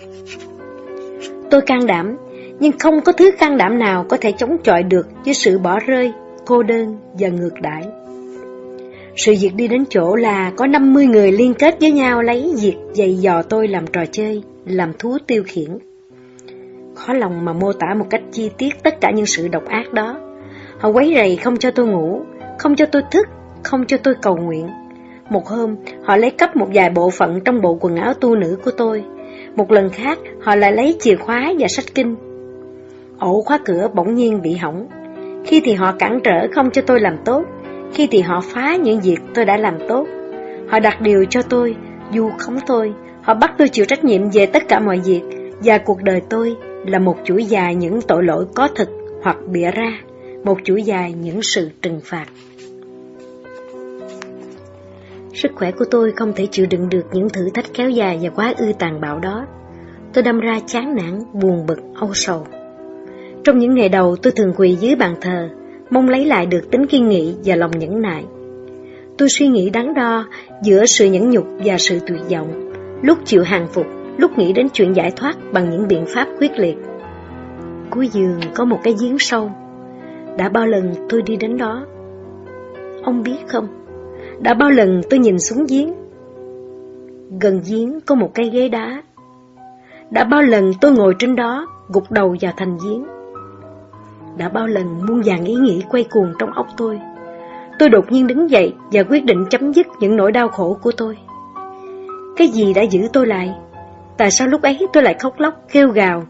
Tôi can đảm, nhưng không có thứ can đảm nào có thể chống chọi được với sự bỏ rơi, cô đơn và ngược đãi. Sự việc đi đến chỗ là có 50 người liên kết với nhau lấy việc giày dò tôi làm trò chơi, làm thú tiêu khiển. Khó lòng mà mô tả một cách chi tiết tất cả những sự độc ác đó. Họ quấy rầy không cho tôi ngủ, không cho tôi thức, không cho tôi cầu nguyện. Một hôm, họ lấy cắp một vài bộ phận trong bộ quần áo tu nữ của tôi. Một lần khác, họ lại lấy chìa khóa và sách kinh. Ổ khóa cửa bỗng nhiên bị hỏng. Khi thì họ cản trở không cho tôi làm tốt, khi thì họ phá những việc tôi đã làm tốt. Họ đặt điều cho tôi, vu khống tôi, họ bắt tôi chịu trách nhiệm về tất cả mọi việc, và cuộc đời tôi là một chuỗi dài những tội lỗi có thực hoặc bịa ra, một chuỗi dài những sự trừng phạt. Sức khỏe của tôi không thể chịu đựng được những thử thách kéo dài và quá ư tàn bạo đó. Tôi đâm ra chán nản, buồn bực, âu sầu. Trong những ngày đầu tôi thường quỳ dưới bàn thờ, mong lấy lại được tính kiên nghị và lòng nhẫn nại. Tôi suy nghĩ đắn đo giữa sự nhẫn nhục và sự tuyệt vọng, lúc chịu hàng phục, lúc nghĩ đến chuyện giải thoát bằng những biện pháp quyết liệt. Cuối giường có một cái giếng sâu. Đã bao lần tôi đi đến đó? Ông biết không? Đã bao lần tôi nhìn xuống giếng? Gần giếng có một cái ghế đá. Đã bao lần tôi ngồi trên đó, gục đầu vào thành giếng? Đã bao lần muôn vàn ý nghĩ quay cuồng trong óc tôi. Tôi đột nhiên đứng dậy và quyết định chấm dứt những nỗi đau khổ của tôi. Cái gì đã giữ tôi lại? Tại sao lúc ấy tôi lại khóc lóc, kêu gào?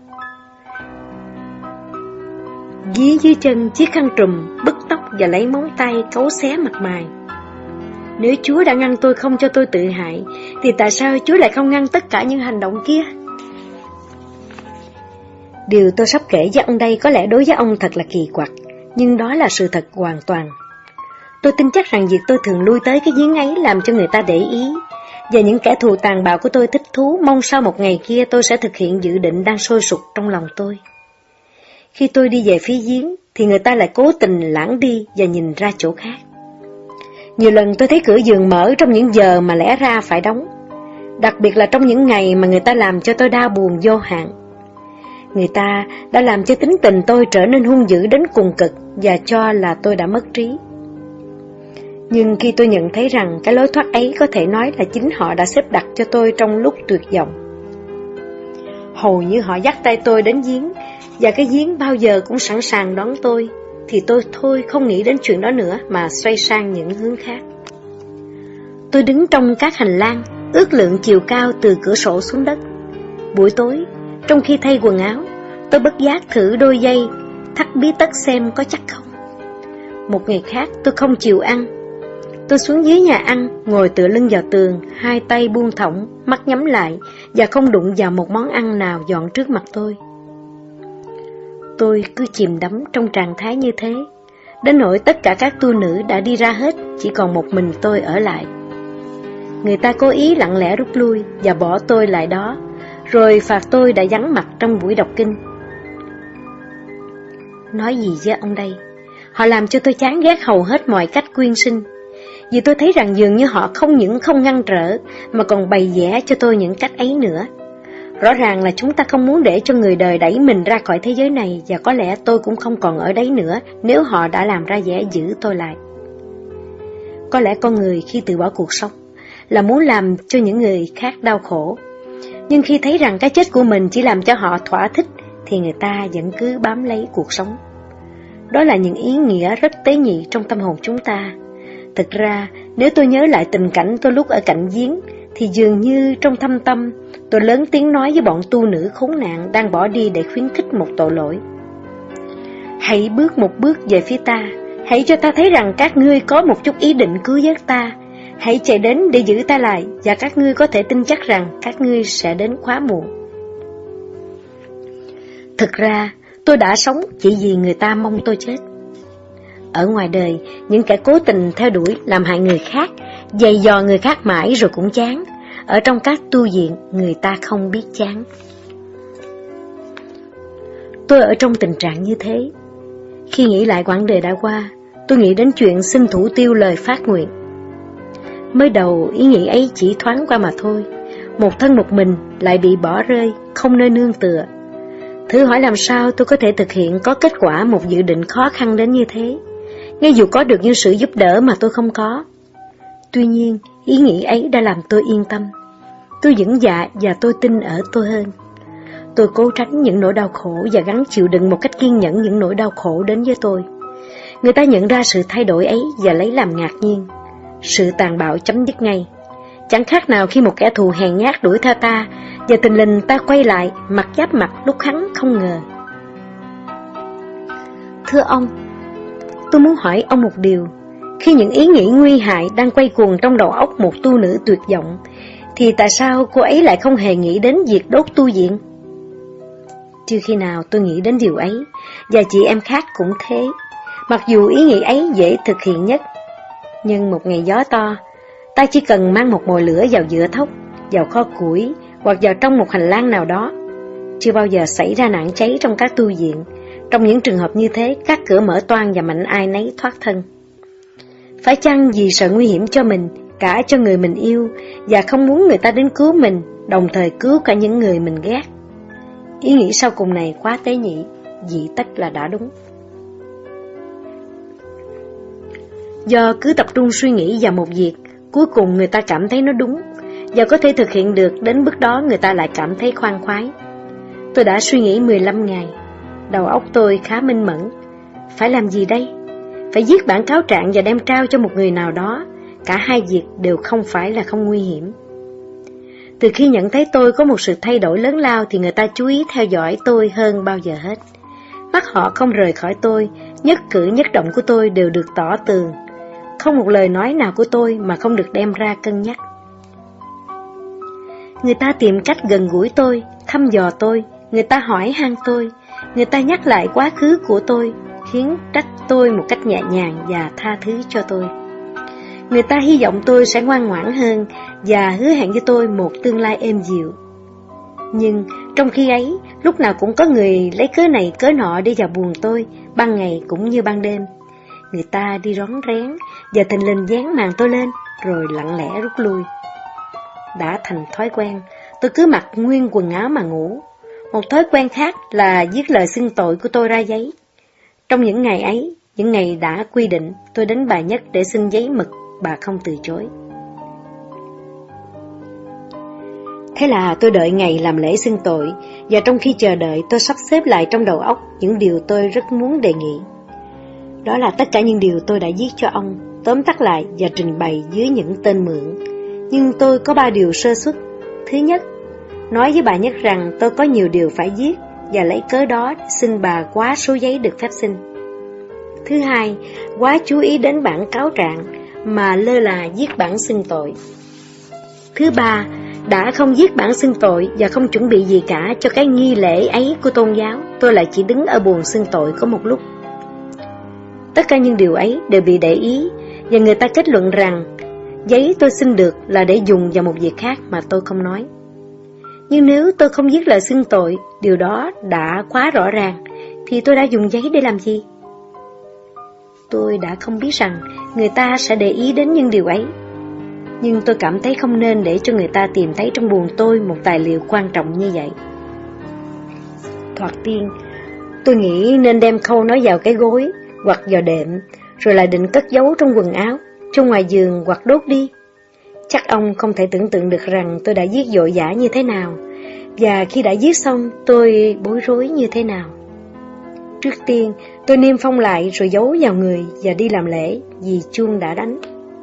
Dí dưới chân chiếc khăn trùm, bứt tóc và lấy móng tay cấu xé mặt mày. Nếu Chúa đã ngăn tôi không cho tôi tự hại, thì tại sao Chúa lại không ngăn tất cả những hành động kia? Điều tôi sắp kể với ông đây có lẽ đối với ông thật là kỳ quặc, nhưng đó là sự thật hoàn toàn. Tôi tin chắc rằng việc tôi thường lui tới cái giếng ấy làm cho người ta để ý, và những kẻ thù tàn bạo của tôi thích thú mong sau một ngày kia tôi sẽ thực hiện dự định đang sôi sục trong lòng tôi. Khi tôi đi về phía giếng, thì người ta lại cố tình lãng đi và nhìn ra chỗ khác. Nhiều lần tôi thấy cửa giường mở trong những giờ mà lẽ ra phải đóng, đặc biệt là trong những ngày mà người ta làm cho tôi đau buồn vô hạn. Người ta đã làm cho tính tình tôi trở nên hung dữ đến cùng cực và cho là tôi đã mất trí. Nhưng khi tôi nhận thấy rằng cái lối thoát ấy có thể nói là chính họ đã xếp đặt cho tôi trong lúc tuyệt vọng. Hầu như họ dắt tay tôi đến giếng, và cái giếng bao giờ cũng sẵn sàng đón tôi, thì tôi thôi không nghĩ đến chuyện đó nữa mà xoay sang những hướng khác. Tôi đứng trong các hành lang, ước lượng chiều cao từ cửa sổ xuống đất. Buổi tối, trong khi thay quần áo, tôi bất giác thử đôi giày, thắt bí tất xem có chắc không. Một ngày khác tôi không chịu ăn. Tôi xuống dưới nhà ăn, ngồi tựa lưng vào tường, hai tay buông thõng, mắt nhắm lại và không đụng vào một món ăn nào dọn trước mặt tôi. Tôi cứ chìm đắm trong trạng thái như thế, đến nỗi tất cả các tu nữ đã đi ra hết, chỉ còn một mình tôi ở lại. Người ta cố ý lặng lẽ rút lui và bỏ tôi lại đó, rồi phạt tôi đã vắng mặt trong buổi đọc kinh. Nói gì với ông đây? Họ làm cho tôi chán ghét hầu hết mọi cách quyên sinh, vì tôi thấy rằng dường như họ không những không ngăn trở, mà còn bày vẽ cho tôi những cách ấy nữa. Rõ ràng là chúng ta không muốn để cho người đời đẩy mình ra khỏi thế giới này, và có lẽ tôi cũng không còn ở đấy nữa nếu họ đã làm ra vẻ giữ tôi lại. Có lẽ con người khi từ bỏ cuộc sống là muốn làm cho những người khác đau khổ, nhưng khi thấy rằng cái chết của mình chỉ làm cho họ thỏa thích, thì người ta vẫn cứ bám lấy cuộc sống. Đó là những ý nghĩa rất tế nhị trong tâm hồn chúng ta. Thực ra, nếu tôi nhớ lại tình cảnh tôi lúc ở cạnh giếng, thì dường như trong thâm tâm, tôi lớn tiếng nói với bọn tu nữ khốn nạn đang bỏ đi để khuyến khích một tội lỗi. Hãy bước một bước về phía ta, hãy cho ta thấy rằng các ngươi có một chút ý định cứu vớt ta. Hãy chạy đến để giữ ta lại, và các ngươi có thể tin chắc rằng các ngươi sẽ đến quá muộn. Thực ra, tôi đã sống chỉ vì người ta mong tôi chết. Ở ngoài đời, những kẻ cố tình theo đuổi làm hại người khác, giày dò người khác mãi rồi cũng chán. Ở trong các tu viện, người ta không biết chán. Tôi ở trong tình trạng như thế. Khi nghĩ lại quãng đời đã qua, tôi nghĩ đến chuyện xin thủ tiêu lời phát nguyện. Mới đầu ý nghĩ ấy chỉ thoáng qua mà thôi. Một thân một mình lại bị bỏ rơi, không nơi nương tựa. Thử hỏi làm sao tôi có thể thực hiện có kết quả một dự định khó khăn đến như thế, ngay dù có được những sự giúp đỡ mà tôi không có. Tuy nhiên, ý nghĩ ấy đã làm tôi yên tâm. Tôi vững dạ và tôi tin ở tôi hơn. Tôi cố tránh những nỗi đau khổ và gắng chịu đựng một cách kiên nhẫn những nỗi đau khổ đến với tôi. Người ta nhận ra sự thay đổi ấy và lấy làm ngạc nhiên. sự tàn bạo chấm dứt ngay. Chẳng khác nào khi một kẻ thù hèn nhát đuổi theo ta, và thình lình ta quay lại, mặt giáp mặt lúc hắn không ngờ. Thưa ông, tôi muốn hỏi ông một điều. Khi những ý nghĩ nguy hại đang quay cuồng trong đầu óc một tu nữ tuyệt vọng, thì tại sao cô ấy lại không hề nghĩ đến việc đốt tu viện? Chưa khi nào tôi nghĩ đến điều ấy, và chị em khác cũng thế. Mặc dù ý nghĩ ấy dễ thực hiện nhất, nhưng một ngày gió to, ta chỉ cần mang một mồi lửa vào giữa thóc, vào kho củi, hoặc vào trong một hành lang nào đó. Chưa bao giờ xảy ra nạn cháy trong các tu viện. Trong những trường hợp như thế, các cửa mở toang và mạnh ai nấy thoát thân. Phải chăng vì sợ nguy hiểm cho mình, cả cho người mình yêu, và không muốn người ta đến cứu mình, đồng thời cứu cả những người mình ghét? Ý nghĩ sau cùng này quá tế nhị, dị tất là đã đúng. Do cứ tập trung suy nghĩ vào một việc, cuối cùng người ta cảm thấy nó đúng, và có thể thực hiện được, đến bước đó người ta lại cảm thấy khoan khoái. Tôi đã suy nghĩ 15 ngày, đầu óc tôi khá minh mẫn. Phải làm gì đây? Phải viết bản cáo trạng và đem trao cho một người nào đó. Cả hai việc đều không phải là không nguy hiểm. Từ khi nhận thấy tôi có một sự thay đổi lớn lao thì người ta chú ý theo dõi tôi hơn bao giờ hết. Mắt họ không rời khỏi tôi, nhất cử nhất động của tôi đều được tỏ tường. Không một lời nói nào của tôi mà không được đem ra cân nhắc. Người ta tìm cách gần gũi tôi, thăm dò tôi, người ta hỏi han tôi, người ta nhắc lại quá khứ của tôi, khiến trách tôi một cách nhẹ nhàng và tha thứ cho tôi. Người ta hy vọng tôi sẽ ngoan ngoãn hơn và hứa hẹn với tôi một tương lai êm dịu. Nhưng trong khi ấy, lúc nào cũng có người lấy cớ này cớ nọ để vào buồn tôi, ban ngày cũng như ban đêm. Người ta đi rón rén và thình lình dán màn tôi lên, rồi lặng lẽ rút lui. Đã thành thói quen, tôi cứ mặc nguyên quần áo mà ngủ. Một thói quen khác là viết lời xưng tội của tôi ra giấy. Trong những ngày ấy, những ngày đã quy định, tôi đến bà Nhất để xin giấy mực, bà không từ chối. Thế là tôi đợi ngày làm lễ xưng tội, và trong khi chờ đợi tôi sắp xếp lại trong đầu óc những điều tôi rất muốn đề nghị. Đó là tất cả những điều tôi đã viết cho ông, tóm tắt lại và trình bày dưới những tên mượn. Nhưng tôi có 3 điều sơ suất. Thứ nhất, nói với bà Nhất rằng tôi có nhiều điều phải viết và lấy cớ đó xin bà quá số giấy được phép xin. Thứ hai, quá chú ý đến bản cáo trạng mà lơ là viết bản xưng tội. Thứ ba, đã không viết bản xưng tội và không chuẩn bị gì cả cho cái nghi lễ ấy của tôn giáo, tôi lại chỉ đứng ở buồng xưng tội có một lúc. Tất cả những điều ấy đều bị để ý, và người ta kết luận rằng giấy tôi xin được là để dùng vào một việc khác mà tôi không nói. Nhưng nếu tôi không viết lời xưng tội, điều đó đã quá rõ ràng, thì tôi đã dùng giấy để làm gì? Tôi đã không biết rằng người ta sẽ để ý đến những điều ấy, nhưng tôi cảm thấy không nên để cho người ta tìm thấy trong buồng tôi một tài liệu quan trọng như vậy. Thoạt tiên, tôi nghĩ nên đem khâu nó vào cái gối hoặc vào đệm, rồi lại định cất giấu trong quần áo, trong ngoài giường hoặc đốt đi. Chắc ông không thể tưởng tượng được rằng tôi đã viết vội vã như thế nào, và khi đã viết xong tôi bối rối như thế nào. Trước tiên, tôi niêm phong lại rồi giấu vào người và đi làm lễ vì chuông đã đánh.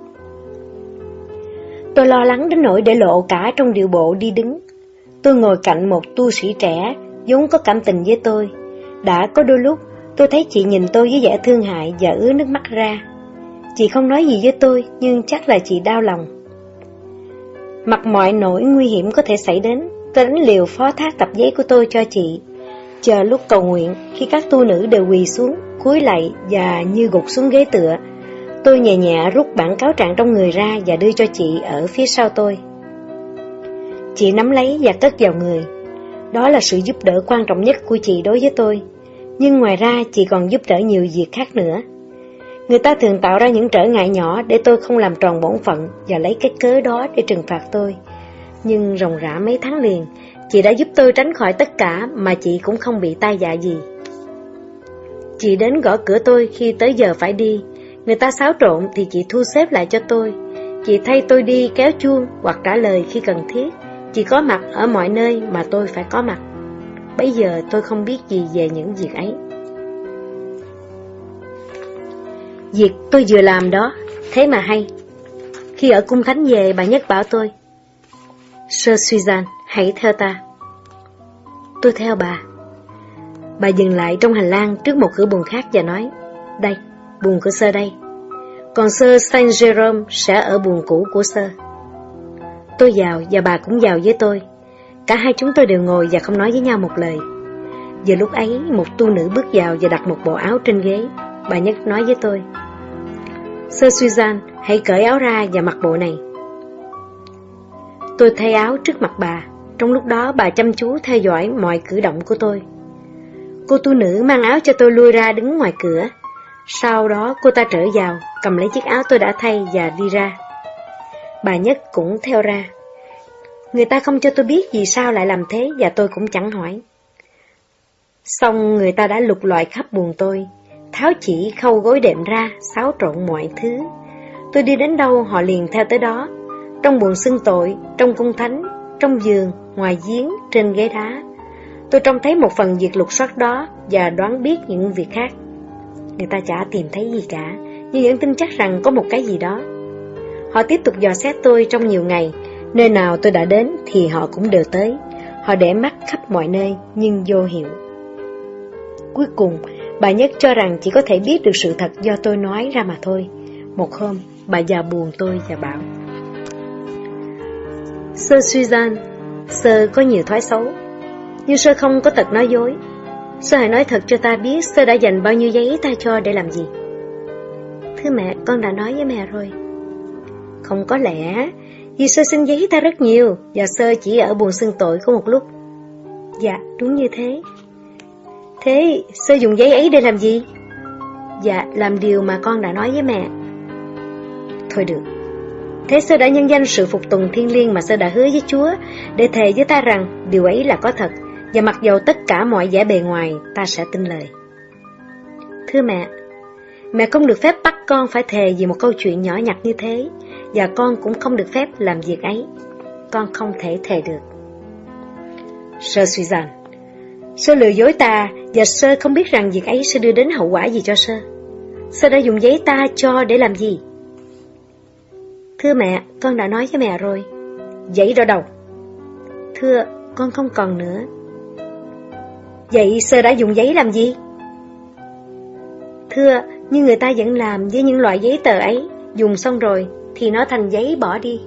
Tôi lo lắng đến nỗi để lộ cả trong điệu bộ đi đứng. Tôi ngồi cạnh một tu sĩ trẻ, vốn có cảm tình với tôi. Đã có đôi lúc, tôi thấy chị nhìn tôi với vẻ thương hại và ứa nước mắt ra. Chị không nói gì với tôi, nhưng chắc là chị đau lòng. Mặc mọi nỗi nguy hiểm có thể xảy đến, tôi đánh liều phó thác tập giấy của tôi cho chị. Chờ lúc cầu nguyện, khi các tu nữ đều quỳ xuống, cúi lạy và như gục xuống ghế tựa, tôi nhẹ nhẹ rút bản cáo trạng trong người ra và đưa cho chị ở phía sau tôi. Chị nắm lấy và cất vào người. Đó là sự giúp đỡ quan trọng nhất của chị đối với tôi. Nhưng ngoài ra chị còn giúp đỡ nhiều việc khác nữa. Người ta thường tạo ra những trở ngại nhỏ để tôi không làm tròn bổn phận và lấy cái cớ đó để trừng phạt tôi. Nhưng ròng rã mấy tháng liền, chị đã giúp tôi tránh khỏi tất cả mà chị cũng không bị tai vạ gì. Chị đến gõ cửa tôi khi tới giờ phải đi. Người ta xáo trộn thì chị thu xếp lại cho tôi. Chị thay tôi đi kéo chuông hoặc trả lời khi cần thiết. Chị có mặt ở mọi nơi mà tôi phải có mặt. Bây giờ tôi không biết gì về những việc ấy. Việc tôi vừa làm đó, thế mà hay. Khi ở cung thánh về, bà Nhất bảo tôi, Sir Susan, hãy theo ta. Tôi theo bà. Bà dừng lại trong hành lang trước một cửa buồng khác và nói, đây, buồng của Sir đây. Còn Sir Saint Jerome sẽ ở buồng cũ của Sir. Tôi vào và bà cũng vào với tôi. Cả hai chúng tôi đều ngồi và không nói với nhau một lời. Giờ lúc ấy, một tu nữ bước vào và đặt một bộ áo trên ghế. Bà Nhất nói với tôi, Sir Susan, hãy cởi áo ra và mặc bộ này. Tôi thay áo trước mặt bà. Trong lúc đó bà chăm chú theo dõi mọi cử động của tôi. Cô tu nữ mang áo cho tôi lui ra đứng ngoài cửa. Sau đó cô ta trở vào, cầm lấy chiếc áo tôi đã thay và đi ra. Bà Nhất cũng theo ra. Người ta không cho tôi biết vì sao lại làm thế và tôi cũng chẳng hỏi. Xong người ta đã lục lọi khắp buồng tôi, tháo chỉ khâu gối đệm ra, xáo trộn mọi thứ. Tôi đi đến đâu họ liền theo tới đó. Trong buồng xưng tội, trong cung thánh, trong giường, ngoài giếng, trên ghế đá. Tôi trông thấy một phần việc lục soát đó và đoán biết những việc khác. Người ta chả tìm thấy gì cả, nhưng vẫn tin chắc rằng có một cái gì đó. Họ tiếp tục dò xét tôi trong nhiều ngày. Nơi nào tôi đã đến thì họ cũng đều tới. Họ để mắt khắp mọi nơi nhưng vô hiệu. Cuối cùng, bà Nhất cho rằng chỉ có thể biết được sự thật do tôi nói ra mà thôi. Một hôm, bà vào buồng tôi và bảo, Sir Susan, Sir có nhiều thói xấu, nhưng Sir không có tật nói dối. Sir hãy nói thật cho ta biết Sir đã dành bao nhiêu giấy ta cho để làm gì. Thưa mẹ, con đã nói với mẹ rồi. Không có lẽ, vì Sir xin giấy ta rất nhiều, và Sir chỉ ở buồng xưng tội có một lúc. Dạ, đúng như thế. Thế, Sir dùng giấy ấy để làm gì? Dạ, làm điều mà con đã nói với mẹ. Thôi được. Thế Sir đã nhân danh sự phục tùng thiêng liêng mà Sir đã hứa với Chúa, để thề với ta rằng điều ấy là có thật, và mặc dầu tất cả mọi vẻ bề ngoài, ta sẽ tin lời. Thưa mẹ không được phép bắt con phải thề vì một câu chuyện nhỏ nhặt như thế, và con cũng không được phép làm việc ấy. Con không thể thề được. Sir Susan, Sir lừa dối ta, và Sir không biết rằng việc ấy sẽ đưa đến hậu quả gì cho Sir. Sir đã dùng giấy ta cho để làm gì? Thưa mẹ, con đã nói với mẹ rồi. Giấy đó đâu? Thưa, con không còn nữa. Vậy Sir đã dùng giấy làm gì? Thưa, nhưng người ta vẫn làm với những loại giấy tờ ấy. Dùng xong rồi thì nó thành giấy bỏ đi.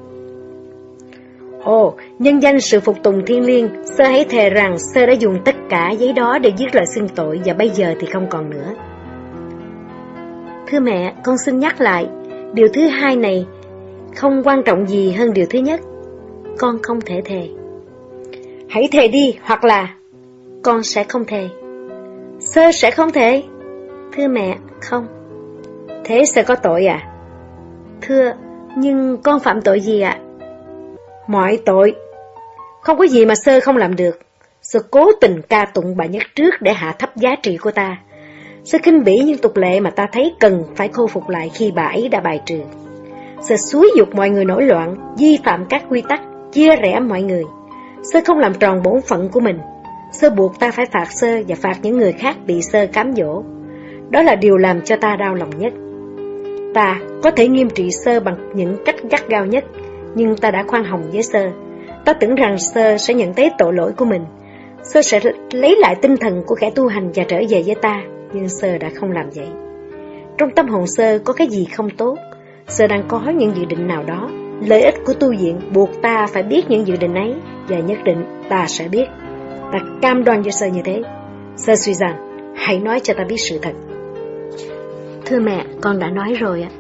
Ồ, nhân danh sự phục tùng thiêng liêng, Sir hãy thề rằng Sir đã dùng tất cả giấy đó để viết lời xưng tội, và bây giờ thì không còn nữa. Thưa mẹ, con xin nhắc lại, điều thứ hai này không quan trọng gì hơn điều thứ nhất. Con không thể thề. Hãy thề đi, hoặc là con sẽ không thề. Sir sẽ không thề. Thưa mẹ, không. Thế Sir có tội à? Thưa, nhưng con phạm tội gì ạ? Mọi tội. Không có gì mà Sir không làm được. Sir cố tình ca tụng bà Nhất trước để hạ thấp giá trị của ta. Sir khinh bỉ những tục lệ mà ta thấy cần phải khôi phục lại khi bà ấy đã bài trừ. Sir xúi giục mọi người nổi loạn, vi phạm các quy tắc, chia rẽ mọi người. Sir không làm tròn bổn phận của mình. Sir buộc ta phải phạt Sir và phạt những người khác bị Sir cám dỗ. Đó là điều làm cho ta đau lòng nhất. Ta có thể nghiêm trị Sir bằng những cách gắt gao nhất, nhưng ta đã khoan hồng với Sir. Ta tưởng rằng Sir sẽ nhận thấy tội lỗi của mình. Sir sẽ lấy lại tinh thần của kẻ tu hành và trở về với ta, nhưng Sir đã không làm vậy. Trong tâm hồn Sir có cái gì không tốt. Sir đang có những dự định nào đó. Lợi ích của tu viện buộc ta phải biết những dự định ấy, và nhất định ta sẽ biết. Ta cam đoan với Sir như thế. Sir Susan, hãy nói cho ta biết sự thật. Thưa mẹ, con đã nói rồi ạ.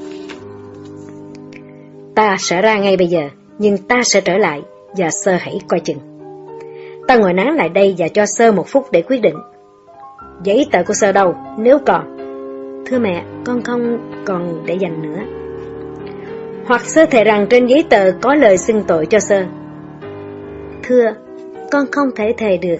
Ta sẽ ra ngay bây giờ, nhưng ta sẽ trở lại, và Sir hãy coi chừng. Ta ngồi nán lại đây và cho Sir một phút để quyết định. Giấy tờ của Sir đâu, nếu còn? Thưa mẹ, con không còn để dành nữa. Hoặc Sir thề rằng trên giấy tờ có lời xưng tội cho Sir. Thưa, con không thể thề được.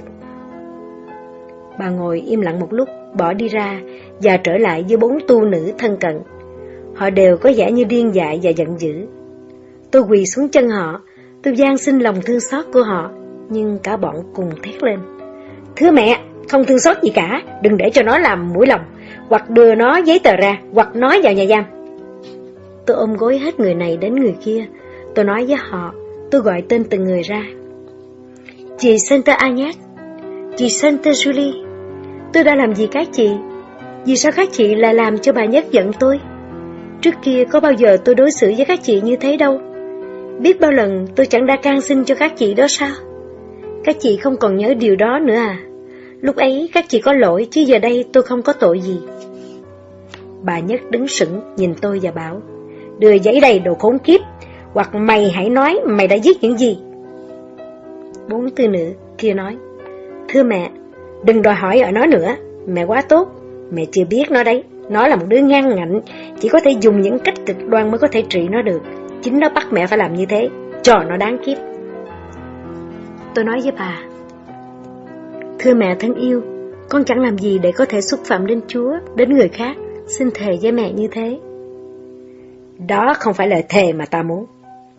Bà ngồi im lặng một lúc, bỏ đi ra và trở lại với 4 tu nữ thân cận. Họ đều có vẻ như điên dại và giận dữ. Tôi quỳ xuống chân họ, tôi van xin lòng thương xót của họ, nhưng cả bọn cùng thét lên. Thưa mẹ, không thương xót gì cả, đừng để cho nó làm mũi lòng, hoặc đưa nó giấy tờ ra, hoặc nói vào nhà giam. tôi ôm gối hết người này đến người kia. Tôi nói với họ, tôi gọi tên từng người ra. Chị Sainte Agnes, chị Sainte Julie, tôi đã làm gì các chị? Vì sao các chị lại làm cho bà Nhất giận tôi? Trước kia có bao giờ tôi đối xử với các chị như thế đâu. Biết bao lần tôi chẳng đã can xin cho các chị đó sao? Các chị không còn nhớ điều đó nữa à? Lúc ấy các chị có lỗi, chứ giờ đây tôi không có tội gì. Bà Nhất đứng sững nhìn tôi và bảo, đưa giấy đây đồ khốn kiếp, hoặc mày hãy nói mày đã viết những gì. 4 tư nữ kia nói, thưa mẹ, đừng đòi hỏi ở nó nữa, mẹ quá tốt, mẹ chưa biết nó đấy, nó là một đứa ngang ngạnh, chỉ có thể dùng những cách cực đoan mới có thể trị nó được, chính nó bắt mẹ phải làm như thế, cho nó đáng kiếp. Tôi nói với bà, thưa mẹ thân yêu, con chẳng làm gì để có thể xúc phạm đến Chúa, đến người khác, xin thề với mẹ như thế. Đó không phải lời thề mà ta muốn.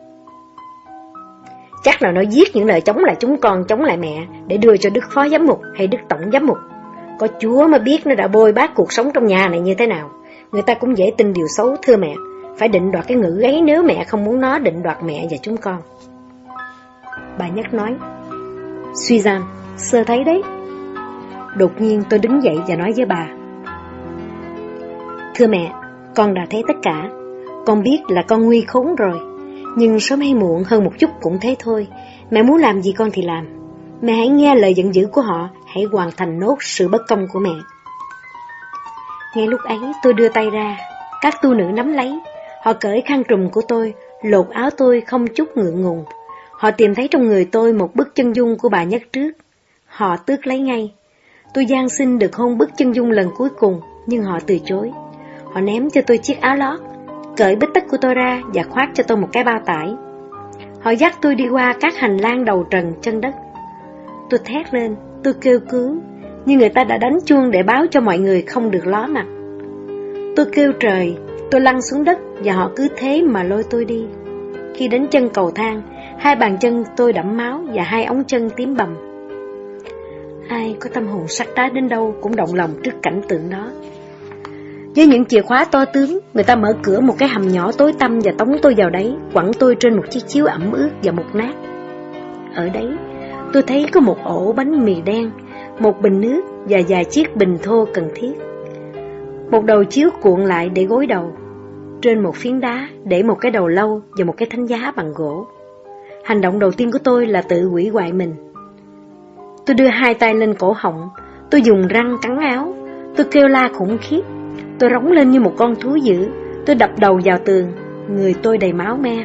Chắc là nó viết những lời chống lại chúng con, chống lại mẹ, để đưa cho Đức Phó Giám mục hay Đức Tổng Giám mục. Có Chúa mới biết nó đã bôi bác cuộc sống trong nhà này như thế nào. Người ta cũng dễ tin điều xấu, thưa mẹ. Phải định đoạt cái ngữ ấy nếu mẹ không muốn nó định đoạt mẹ và chúng con. Bà Nhất nói, Suzanne, sơ thấy đấy. Đột nhiên tôi đứng dậy và nói với bà, thưa mẹ, con đã thấy tất cả. Con biết là con nguy khốn rồi, nhưng sớm hay muộn hơn một chút cũng thế thôi. Mẹ muốn làm gì con thì làm. Mẹ hãy nghe lời giận dữ của họ, hãy hoàn thành nốt sự bất công của mẹ. Ngay lúc ấy tôi đưa tay ra, các tu nữ nắm lấy. Họ cởi khăn trùm của tôi, lột áo tôi không chút ngượng ngùng. Họ tìm thấy trong người tôi một bức chân dung của bà Nhất trước. Họ tước lấy ngay. Tôi van xin được hôn bức chân dung lần cuối cùng, nhưng họ từ chối. Họ ném cho tôi chiếc áo lót, cởi bít tất của tôi ra và khoác cho tôi một cái bao tải. Họ dắt tôi đi qua các hành lang đầu trần chân đất. Tôi thét lên, tôi kêu cứu, nhưng người ta đã đánh chuông để báo cho mọi người không được ló mặt. Tôi kêu trời, tôi lăn xuống đất và họ cứ thế mà lôi tôi đi. Khi đến chân cầu thang, 2 bàn chân tôi đẫm máu và 2 ống chân tím bầm. Ai có tâm hồn sắt đá đến đâu cũng động lòng trước cảnh tượng đó. Với những chìa khóa to tướng, người ta mở cửa một cái hầm nhỏ tối tăm và tống tôi vào đấy, quẳng tôi trên một chiếc chiếu ẩm ướt và mục nát. Ở đấy, tôi thấy có một ổ bánh mì đen, một bình nước và vài chiếc bình thô cần thiết. Một đầu chiếu cuộn lại để gối đầu. Trên một phiến đá để một cái đầu lâu và một cái thánh giá bằng gỗ. Hành động đầu tiên của tôi là tự hủy hoại mình. Tôi đưa 2 tay lên cổ họng, tôi dùng răng cắn áo, tôi kêu la khủng khiếp, tôi rống lên như một con thú dữ, tôi đập đầu vào tường, người tôi đầy máu me.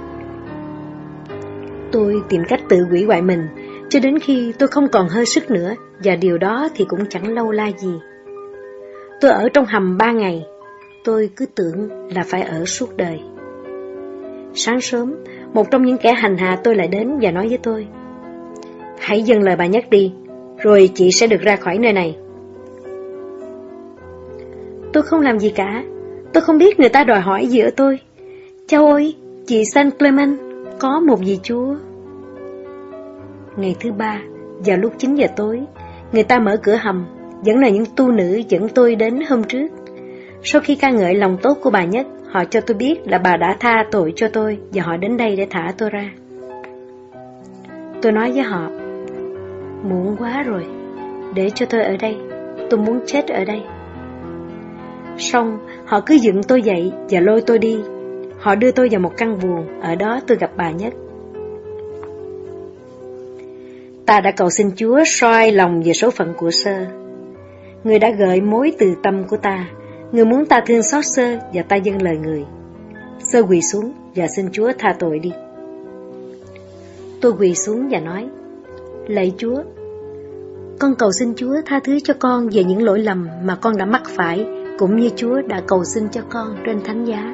Tôi tìm cách tự hủy hoại mình, cho đến khi tôi không còn hơi sức nữa, và điều đó thì cũng chẳng lâu la gì. Tôi ở trong hầm 3 ngày, tôi cứ tưởng là phải ở suốt đời. Sáng sớm, một trong những kẻ hành hạ tôi lại đến và nói với tôi, hãy dâng lời bà Nhất đi, rồi chị sẽ được ra khỏi nơi này. Tôi không làm gì cả, tôi không biết người ta đòi hỏi gì ở tôi. Chao ôi, chị Saint Clement, có một vị Chúa. Ngày thứ 3, vào lúc 9 giờ tối, người ta mở cửa hầm, vẫn là những tu nữ dẫn tôi đến hôm trước. Sau khi ca ngợi lòng tốt của bà Nhất, họ cho tôi biết là bà đã tha tội cho tôi và họ đến đây để thả tôi ra. Tôi nói với họ, muộn quá rồi, để cho tôi ở đây, tôi muốn chết ở đây. Xong, họ cứ dựng tôi dậy và lôi tôi đi. Họ đưa tôi vào một căn buồng, ở đó tôi gặp bà Nhất. Ta đã cầu xin Chúa soi lòng về số phận của Sơ. Người đã gợi mối từ tâm của ta. Người muốn ta thương xót Sơ và ta dâng lời người. Sơ quỳ xuống và xin Chúa tha tội đi. Tôi quỳ xuống và nói, lạy Chúa, con cầu xin Chúa tha thứ cho con về những lỗi lầm mà con đã mắc phải, cũng như Chúa đã cầu xin cho con trên thánh giá.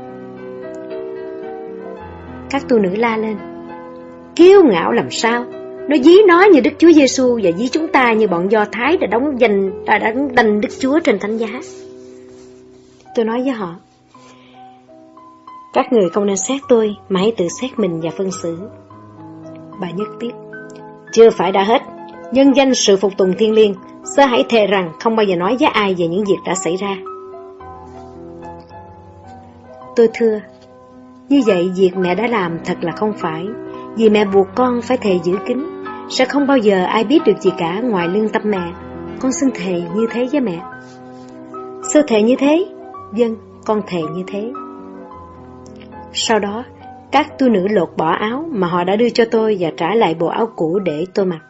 Các tu nữ la lên, kiêu ngạo làm sao? Nó dí nó như Đức Chúa Giêsu và dí chúng ta như bọn Do Thái đã đanh Đức Chúa trên thánh giá. Tôi nói với họ, các người không nên xét tôi mà hãy tự xét mình và phân xử. Bà Nhất tiếp, chưa phải đã hết. Nhân danh sự phục tùng thiêng liêng, Sơ hãy thề rằng không bao giờ nói với ai về những việc đã xảy ra. Tôi thưa, như vậy việc mẹ đã làm thật là không phải, vì mẹ buộc con phải thề giữ kín, sẽ không bao giờ ai biết được gì cả ngoài lương tâm mẹ. Con xin thề như thế với mẹ. Sư thề như thế? Vâng, con thề như thế. Sau đó, các tu nữ lột bỏ áo mà họ đã đưa cho tôi và trả lại bộ áo cũ để tôi mặc.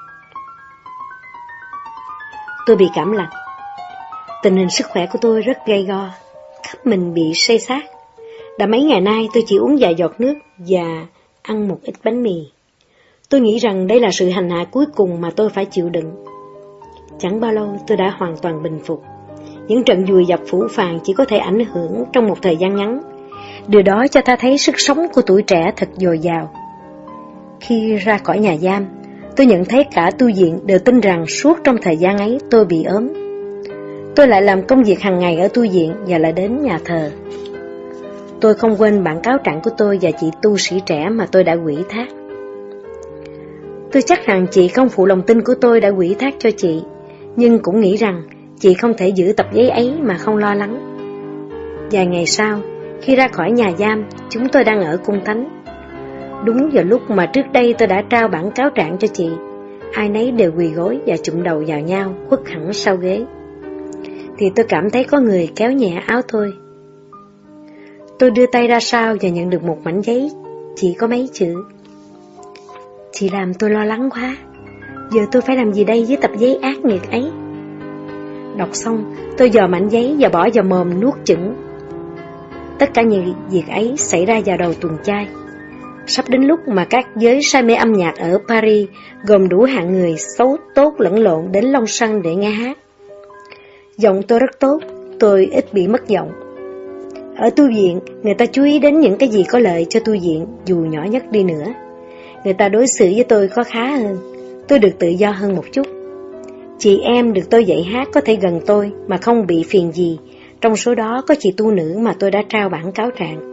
Tôi bị cảm lạnh. Tình hình sức khỏe của tôi rất gay go, khắp mình bị say xát. Đã mấy ngày nay tôi chỉ uống vài giọt nước và ăn một ít bánh mì. Tôi nghĩ rằng đây là sự hành hạ cuối cùng mà tôi phải chịu đựng. Chẳng bao lâu tôi đã hoàn toàn bình phục. Những trận dùi dập phũ phàng chỉ có thể ảnh hưởng trong một thời gian ngắn. Điều đó cho ta thấy sức sống của tuổi trẻ thật dồi dào. Khi ra khỏi nhà giam, tôi nhận thấy cả tu viện đều tin rằng suốt trong thời gian ấy tôi bị ốm. Tôi lại làm công việc hàng ngày ở tu viện và lại đến nhà thờ. Tôi không quên bản cáo trạng của tôi và chị tu sĩ trẻ mà tôi đã ủy thác. Tôi chắc rằng chị không phụ lòng tin của tôi đã ủy thác cho chị, nhưng cũng nghĩ rằng chị không thể giữ tập giấy ấy mà không lo lắng. Vài ngày sau, khi ra khỏi nhà giam, chúng tôi đang ở cung thánh. Đúng vào lúc mà trước đây tôi đã trao bản cáo trạng cho chị, ai nấy đều quỳ gối và chụm đầu vào nhau, khuất hẳn sau ghế. Thì tôi cảm thấy có người kéo nhẹ áo tôi. Tôi đưa tay ra sau và nhận được một mảnh giấy, chỉ có mấy chữ: chị làm tôi lo lắng quá, giờ tôi phải làm gì đây với tập giấy ác nghiệt ấy? Đọc xong, tôi dò mảnh giấy và bỏ vào mồm nuốt chửng. Tất cả những việc ấy xảy ra vào đầu tuần chay. Sắp đến lúc mà các giới say mê âm nhạc ở Paris gồm đủ hạng người xấu tốt lẫn lộn đến Long Sân để nghe hát. Giọng tôi rất tốt, tôi ít bị mất giọng. Ở tu viện, người ta chú ý đến những cái gì có lợi cho tu viện, dù nhỏ nhất đi nữa. Người ta đối xử với tôi có khá hơn, tôi được tự do hơn một chút. Chị em được tôi dạy hát có thể gần tôi mà không bị phiền gì, trong số đó có chị tu nữ mà tôi đã trao bản cáo trạng.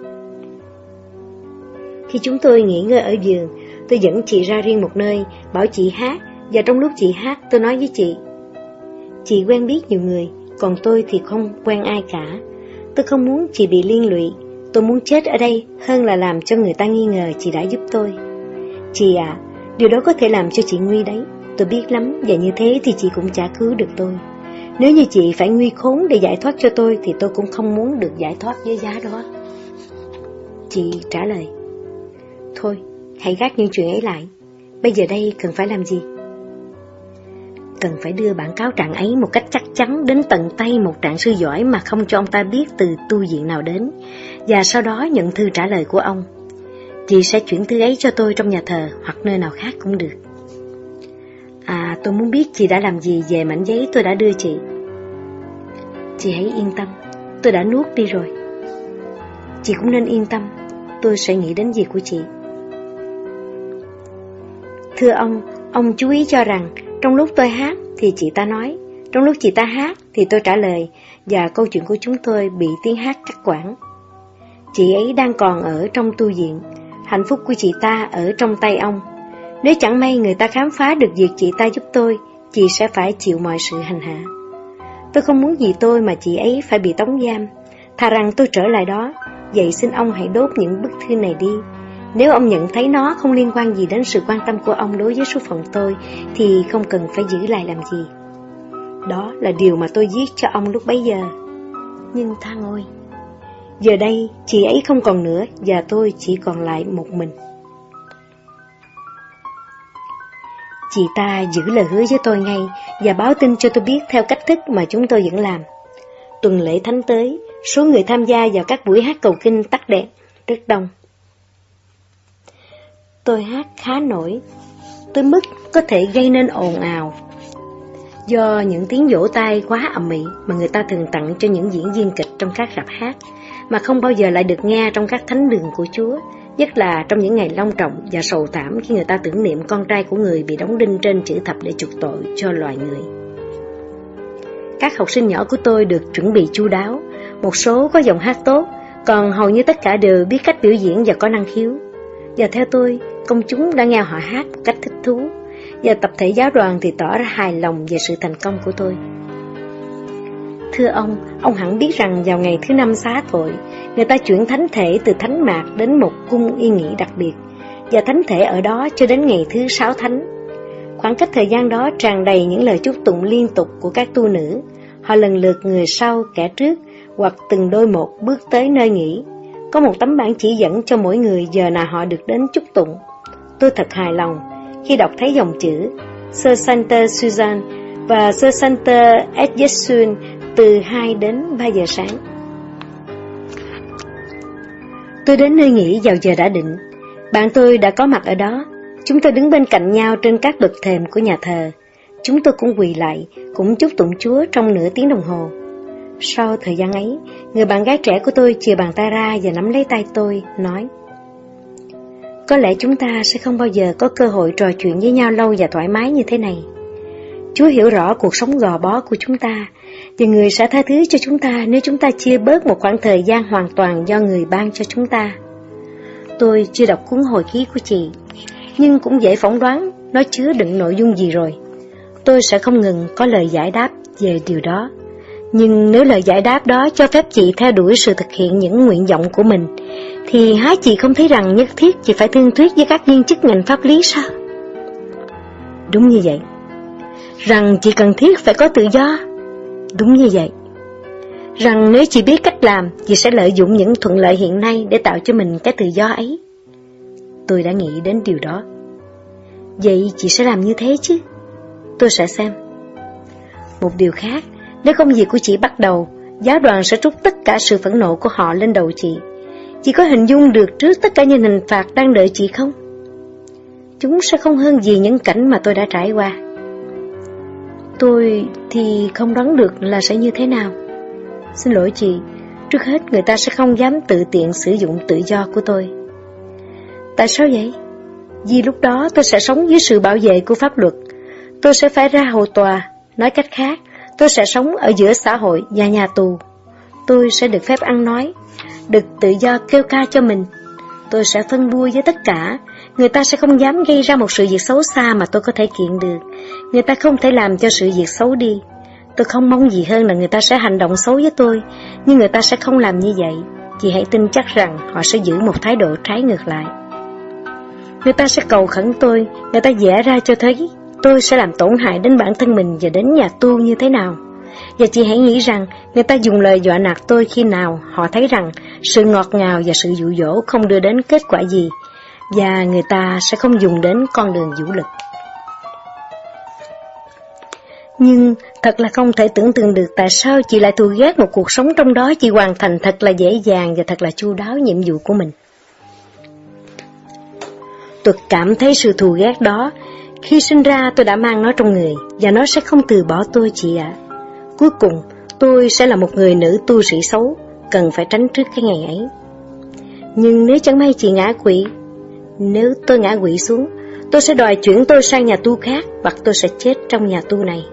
Khi chúng tôi nghỉ ngơi ở giường, tôi dẫn chị ra riêng một nơi, bảo chị hát, và trong lúc chị hát tôi nói với chị quen biết nhiều người, còn tôi thì không quen ai cả. Tôi không muốn chị bị liên lụy, tôi muốn chết ở đây hơn là làm cho người ta nghi ngờ chị đã giúp tôi. Chị ạ, điều đó có thể làm cho chị nguy đấy, tôi biết lắm, và như thế thì chị cũng chả cứu được tôi. Nếu như chị phải nguy khốn để giải thoát cho tôi thì tôi cũng không muốn được giải thoát với giá đó. Chị trả lời: thôi, hãy gác những chuyện ấy lại. Bây giờ đây cần phải làm gì? Cần phải đưa bản cáo trạng ấy một cách chắc chắn đến tận tay một trạng sư giỏi mà không cho ông ta biết từ tu viện nào đến, và sau đó nhận thư trả lời của ông. Chị sẽ chuyển thư ấy cho tôi trong nhà thờ hoặc nơi nào khác cũng được. Tôi muốn biết chị đã làm gì về mảnh giấy tôi đã đưa chị. Chị hãy yên tâm, tôi đã nuốt đi rồi. Chị cũng nên yên tâm, tôi sẽ nghĩ đến việc của chị. Thưa ông chú ý cho rằng trong lúc tôi hát thì chị ta nói, trong lúc chị ta hát thì tôi trả lời, và câu chuyện của chúng tôi bị tiếng hát cắt quãng. Chị ấy đang còn ở trong tu viện, hạnh phúc của chị ta ở trong tay ông. Nếu chẳng may người ta khám phá được việc chị ta giúp tôi, chị sẽ phải chịu mọi sự hành hạ. Tôi không muốn vì tôi mà chị ấy phải bị tống giam. Thà rằng tôi trở lại đó. Vậy xin ông hãy đốt những bức thư này đi. Nếu ông nhận thấy nó không liên quan gì đến sự quan tâm của ông đối với số phận tôi, thì không cần phải giữ lại làm gì. Đó là điều mà tôi viết cho ông lúc bấy giờ. Nhưng thang ôi, giờ đây chị ấy không còn nữa, và tôi chỉ còn lại một mình. Chị ta giữ lời hứa với tôi ngay và báo tin cho tôi biết theo cách thức mà chúng tôi vẫn làm. Tuần lễ thánh tới, số người tham gia vào các buổi hát cầu kinh tắt đèn rất đông. Tôi hát khá nổi, tới mức có thể gây nên ồn ào do những tiếng vỗ tay quá ầm ĩ mà người ta thường tặng cho những diễn viên kịch trong các rạp hát, mà không bao giờ lại được nghe trong các thánh đường của Chúa, nhất là trong những ngày long trọng và sầu thảm khi người ta tưởng niệm con trai của người bị đóng đinh trên chữ thập để chuộc tội cho loài người. Các học sinh nhỏ của tôi được chuẩn bị chu đáo, một số có giọng hát tốt, còn hầu như tất cả đều biết cách biểu diễn và có năng khiếu. Và theo tôi, công chúng đã nghe họ hát một cách thích thú, và tập thể giáo đoàn thì tỏ ra hài lòng về sự thành công của tôi. thưa ông hẳn biết rằng vào ngày thứ 5 xá tội, người ta chuyển thánh thể từ thánh mạc đến một cung yên nghỉ đặc biệt, và thánh thể ở đó cho đến ngày thứ 6 thánh. Khoảng cách thời gian đó tràn đầy những lời chúc tụng liên tục của các tu nữ. Họ lần lượt người sau, kẻ trước, hoặc từng đôi một bước tới nơi nghỉ. Có một tấm bảng chỉ dẫn cho mỗi người giờ nào họ được đến chúc tụng. Tôi thật hài lòng khi đọc thấy dòng chữ Sir Sainte Suzanne và Sir Sainte Edjesun từ 2 đến 3 giờ sáng. Tôi đến nơi nghỉ vào giờ đã định. Bạn tôi đã có mặt ở đó. Chúng tôi đứng bên cạnh nhau trên các bậc thềm của nhà thờ. Chúng tôi cũng quỳ lại, cũng chúc tụng Chúa trong nửa tiếng đồng hồ. Sau thời gian ấy, người bạn gái trẻ của tôi chìa bàn tay ra và nắm lấy tay tôi, nói: có lẽ chúng ta sẽ không bao giờ có cơ hội trò chuyện với nhau lâu và thoải mái như thế này. Chúa hiểu rõ cuộc sống gò bó của chúng ta, và Người sẽ tha thứ cho chúng ta nếu chúng ta chia bớt một khoảng thời gian hoàn toàn do Người ban cho chúng ta. Tôi chưa đọc cuốn hồi ký của chị, nhưng cũng dễ phỏng đoán nó chứa đựng nội dung gì rồi. Tôi sẽ không ngừng có lời giải đáp về điều đó. Nhưng nếu lời giải đáp đó cho phép chị theo đuổi sự thực hiện những nguyện vọng của mình, thì há chị không thấy rằng nhất thiết chị phải thương thuyết với các viên chức ngành pháp lý sao? Đúng như vậy. Rằng chị cần thiết phải có tự do? Đúng như vậy. Rằng nếu chị biết cách làm, chị sẽ lợi dụng những thuận lợi hiện nay để tạo cho mình cái tự do ấy. Tôi đã nghĩ đến điều đó. Vậy chị sẽ làm như thế chứ? Tôi sẽ xem. Một điều khác, nếu công việc của chị bắt đầu, giáo đoàn sẽ trút tất cả sự phẫn nộ của họ lên đầu chị. Chị có hình dung được trước tất cả những hình phạt đang đợi chị không? Chúng sẽ không hơn gì những cảnh mà tôi đã trải qua. Tôi thì không đoán được là sẽ như thế nào. Xin lỗi chị, trước hết người ta sẽ không dám tự tiện sử dụng tự do của tôi. Tại sao vậy? Vì lúc đó tôi sẽ sống dưới sự bảo vệ của pháp luật. Tôi sẽ phải ra hầu tòa. Nói cách khác, tôi sẽ sống ở giữa xã hội và nhà tù. Tôi sẽ được phép ăn nói, được tự do kêu ca cho mình. Tôi sẽ phân bua với tất cả. Người ta sẽ không dám gây ra một sự việc xấu xa mà tôi có thể kiện được. Người ta không thể làm cho sự việc xấu đi. Tôi không mong gì hơn là người ta sẽ hành động xấu với tôi, nhưng người ta sẽ không làm như vậy. Chị hãy tin chắc rằng họ sẽ giữ một thái độ trái ngược lại. Người ta sẽ cầu khẩn tôi, người ta vẽ ra cho thấy tôi sẽ làm tổn hại đến bản thân mình và đến nhà tu như thế nào. Và chị hãy nghĩ rằng người ta dùng lời dọa nạt tôi khi nào họ thấy rằng sự ngọt ngào và sự dụ dỗ không đưa đến kết quả gì, và người ta sẽ không dùng đến con đường vũ lực. Nhưng thật là không thể tưởng tượng được tại sao chị lại thù ghét một cuộc sống trong đó chị hoàn thành thật là dễ dàng và thật là chu đáo nhiệm vụ của mình. Tôi cảm thấy sự thù ghét đó. Khi sinh ra tôi đã mang nó trong người, và nó sẽ không từ bỏ tôi chị ạ. Cuối cùng, tôi sẽ là một người nữ tu sĩ xấu, cần phải tránh trước cái ngày ấy. Nhưng nếu chẳng may chị ngã quỵ, nếu tôi ngã quỵ xuống, tôi sẽ đòi chuyển tôi sang nhà tu khác, hoặc tôi sẽ chết trong nhà tu này.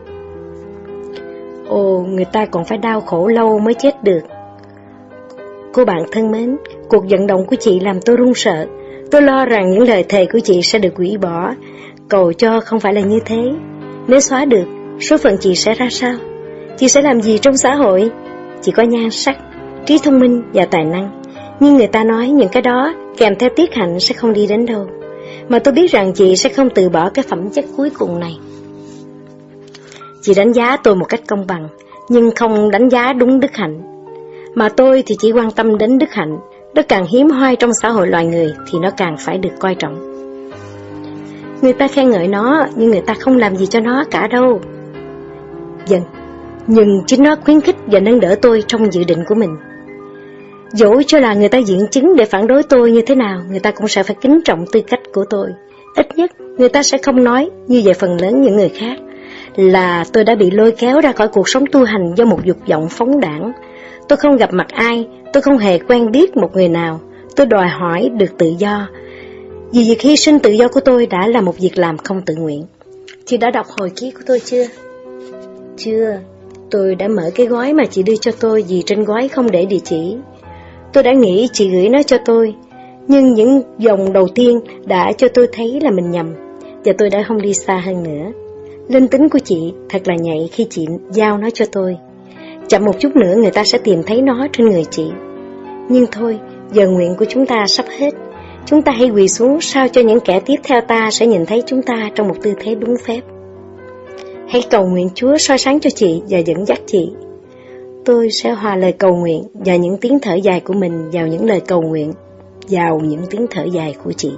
Ồ, người ta còn phải đau khổ lâu mới chết được. Cô bạn thân mến, cuộc vận động của chị làm tôi run sợ. Tôi lo rằng những lời thề của chị sẽ được hủy bỏ. Cầu cho không phải là như thế. Nếu xóa được, số phận chị sẽ ra sao? Chị sẽ làm gì trong xã hội? Chị có nhan sắc, trí thông minh và tài năng, nhưng người ta nói những cái đó kèm theo tiết hạnh sẽ không đi đến đâu. Mà tôi biết rằng chị sẽ không từ bỏ cái phẩm chất cuối cùng này. Chị đánh giá tôi một cách công bằng, nhưng không đánh giá đúng đức hạnh. Mà tôi thì chỉ quan tâm đến đức hạnh. Nó càng hiếm hoi trong xã hội loài người thì nó càng phải được coi trọng. Người ta khen ngợi nó, nhưng người ta không làm gì cho nó cả đâu. Vâng, nhưng chính nó khuyến khích và nâng đỡ tôi trong dự định của mình. Dẫu cho là người ta diễn chứng để phản đối tôi như thế nào, người ta cũng sẽ phải kính trọng tư cách của tôi. Ít nhất, người ta sẽ không nói, như về phần lớn những người khác, là tôi đã bị lôi kéo ra khỏi cuộc sống tu hành do một dục vọng phóng đãng. Tôi không gặp mặt ai, tôi không hề quen biết một người nào. Tôi đòi hỏi được tự do. Vì việc hy sinh tự do của tôi đã là một việc làm không tự nguyện. Chị đã đọc hồi ký của tôi chưa? Chưa. Tôi đã mở cái gói mà chị đưa cho tôi vì trên gói không để địa chỉ. Tôi đã nghĩ chị gửi nó cho tôi, nhưng những dòng đầu tiên đã cho tôi thấy là mình nhầm, và tôi đã không đi xa hơn nữa. Linh tính của chị thật là nhạy khi chị giao nó cho tôi. Chậm một chút nữa người ta sẽ tìm thấy nó trên người chị. Nhưng thôi, giờ nguyện của chúng ta sắp hết. Chúng ta hãy quỳ xuống sao cho những kẻ tiếp theo ta sẽ nhìn thấy chúng ta trong một tư thế đúng phép. Hãy cầu nguyện Chúa soi sáng cho chị và dẫn dắt chị. Tôi sẽ hòa lời cầu nguyện và những tiếng thở dài của mình vào những lời cầu nguyện, vào những tiếng thở dài của chị.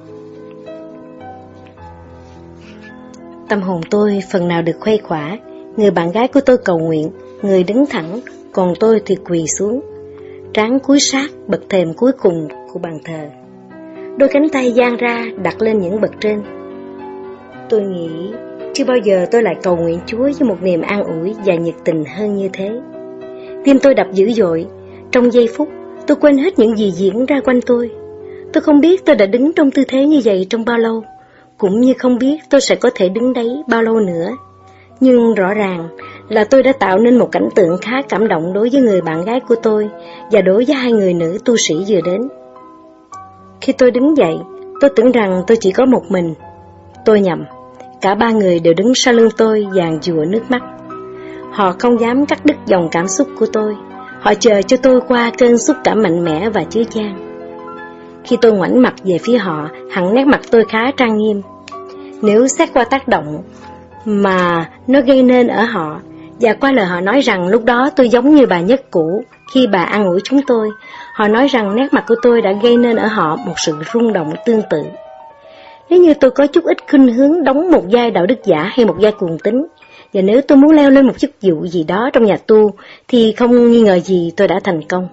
Tâm hồn tôi phần nào được khuây khỏa. Người bạn gái của tôi cầu nguyện, người đứng thẳng, còn tôi thì quỳ xuống, trán cúi sát bậc thềm cuối cùng của bàn thờ. Đôi cánh tay dang ra đặt lên những bậc trên. Tôi nghĩ chưa bao giờ tôi lại cầu nguyện Chúa với một niềm an ủi và nhiệt tình hơn như thế. Tim tôi đập dữ dội. Trong giây phút, tôi quên hết những gì diễn ra quanh tôi. Tôi không biết tôi đã đứng trong tư thế như vậy trong bao lâu, cũng như không biết tôi sẽ có thể đứng đấy bao lâu nữa. Nhưng rõ ràng là tôi đã tạo nên một cảnh tượng khá cảm động đối với người bạn gái của tôi và đối với hai người nữ tu sĩ vừa đến. Khi tôi đứng dậy, tôi tưởng rằng tôi chỉ có một mình. Tôi nhầm. Cả ba người đều đứng sau lưng tôi vàng dụa nước mắt. Họ không dám cắt đứt dòng cảm xúc của tôi. Họ chờ cho tôi qua cơn xúc cảm mạnh mẽ và chứa chan. Khi tôi ngoảnh mặt về phía họ, hẳn nét mặt tôi khá trang nghiêm. Nếu xét qua tác động mà nó gây nên ở họ, và qua lời họ nói rằng lúc đó tôi giống như bà Nhất Cũ khi bà an ủi chúng tôi, họ nói rằng nét mặt của tôi đã gây nên ở họ một sự rung động tương tự. Nếu như tôi có chút ít khuynh hướng đóng một vai đạo đức giả hay một vai cuồng tín, và nếu tôi muốn leo lên một chức vụ gì đó trong nhà tu, thì không nghi ngờ gì tôi đã thành công.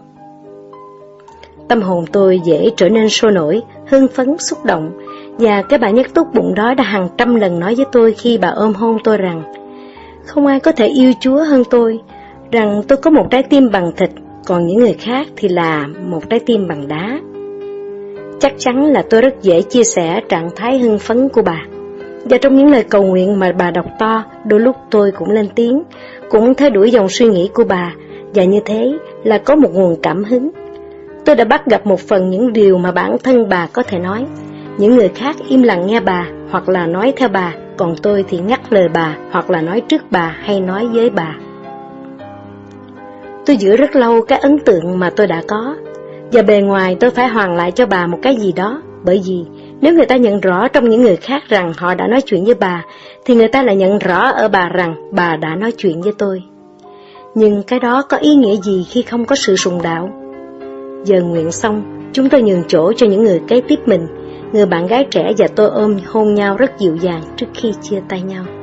Tâm hồn tôi dễ trở nên sôi nổi, hưng phấn, xúc động, và cái bà Nhất tốt bụng đó đã hàng trăm lần nói với tôi khi bà ôm hôn tôi rằng không ai có thể yêu Chúa hơn tôi, rằng tôi có một trái tim bằng thịt, còn những người khác thì là một trái tim bằng đá. Chắc chắn là tôi rất dễ chia sẻ trạng thái hưng phấn của bà. Và trong những lời cầu nguyện mà bà đọc to, đôi lúc tôi cũng lên tiếng, cũng theo đuổi dòng suy nghĩ của bà, và như thế là có một nguồn cảm hứng. Tôi đã bắt gặp một phần những điều mà bản thân bà có thể nói. Những người khác im lặng nghe bà, hoặc là nói theo bà, còn tôi thì ngắt lời bà, hoặc là nói trước bà hay nói với bà. Tôi giữ rất lâu cái ấn tượng mà tôi đã có, và bề ngoài tôi phải hoàn lại cho bà một cái gì đó, bởi vì nếu người ta nhận rõ trong những người khác rằng họ đã nói chuyện với bà, thì người ta lại nhận rõ ở bà rằng bà đã nói chuyện với tôi. Nhưng cái đó có ý nghĩa gì khi không có sự sùng đạo? Giờ nguyện xong, chúng tôi nhường chỗ cho những người kế tiếp mình. Người bạn gái trẻ và tôi ôm hôn nhau rất dịu dàng trước khi chia tay nhau.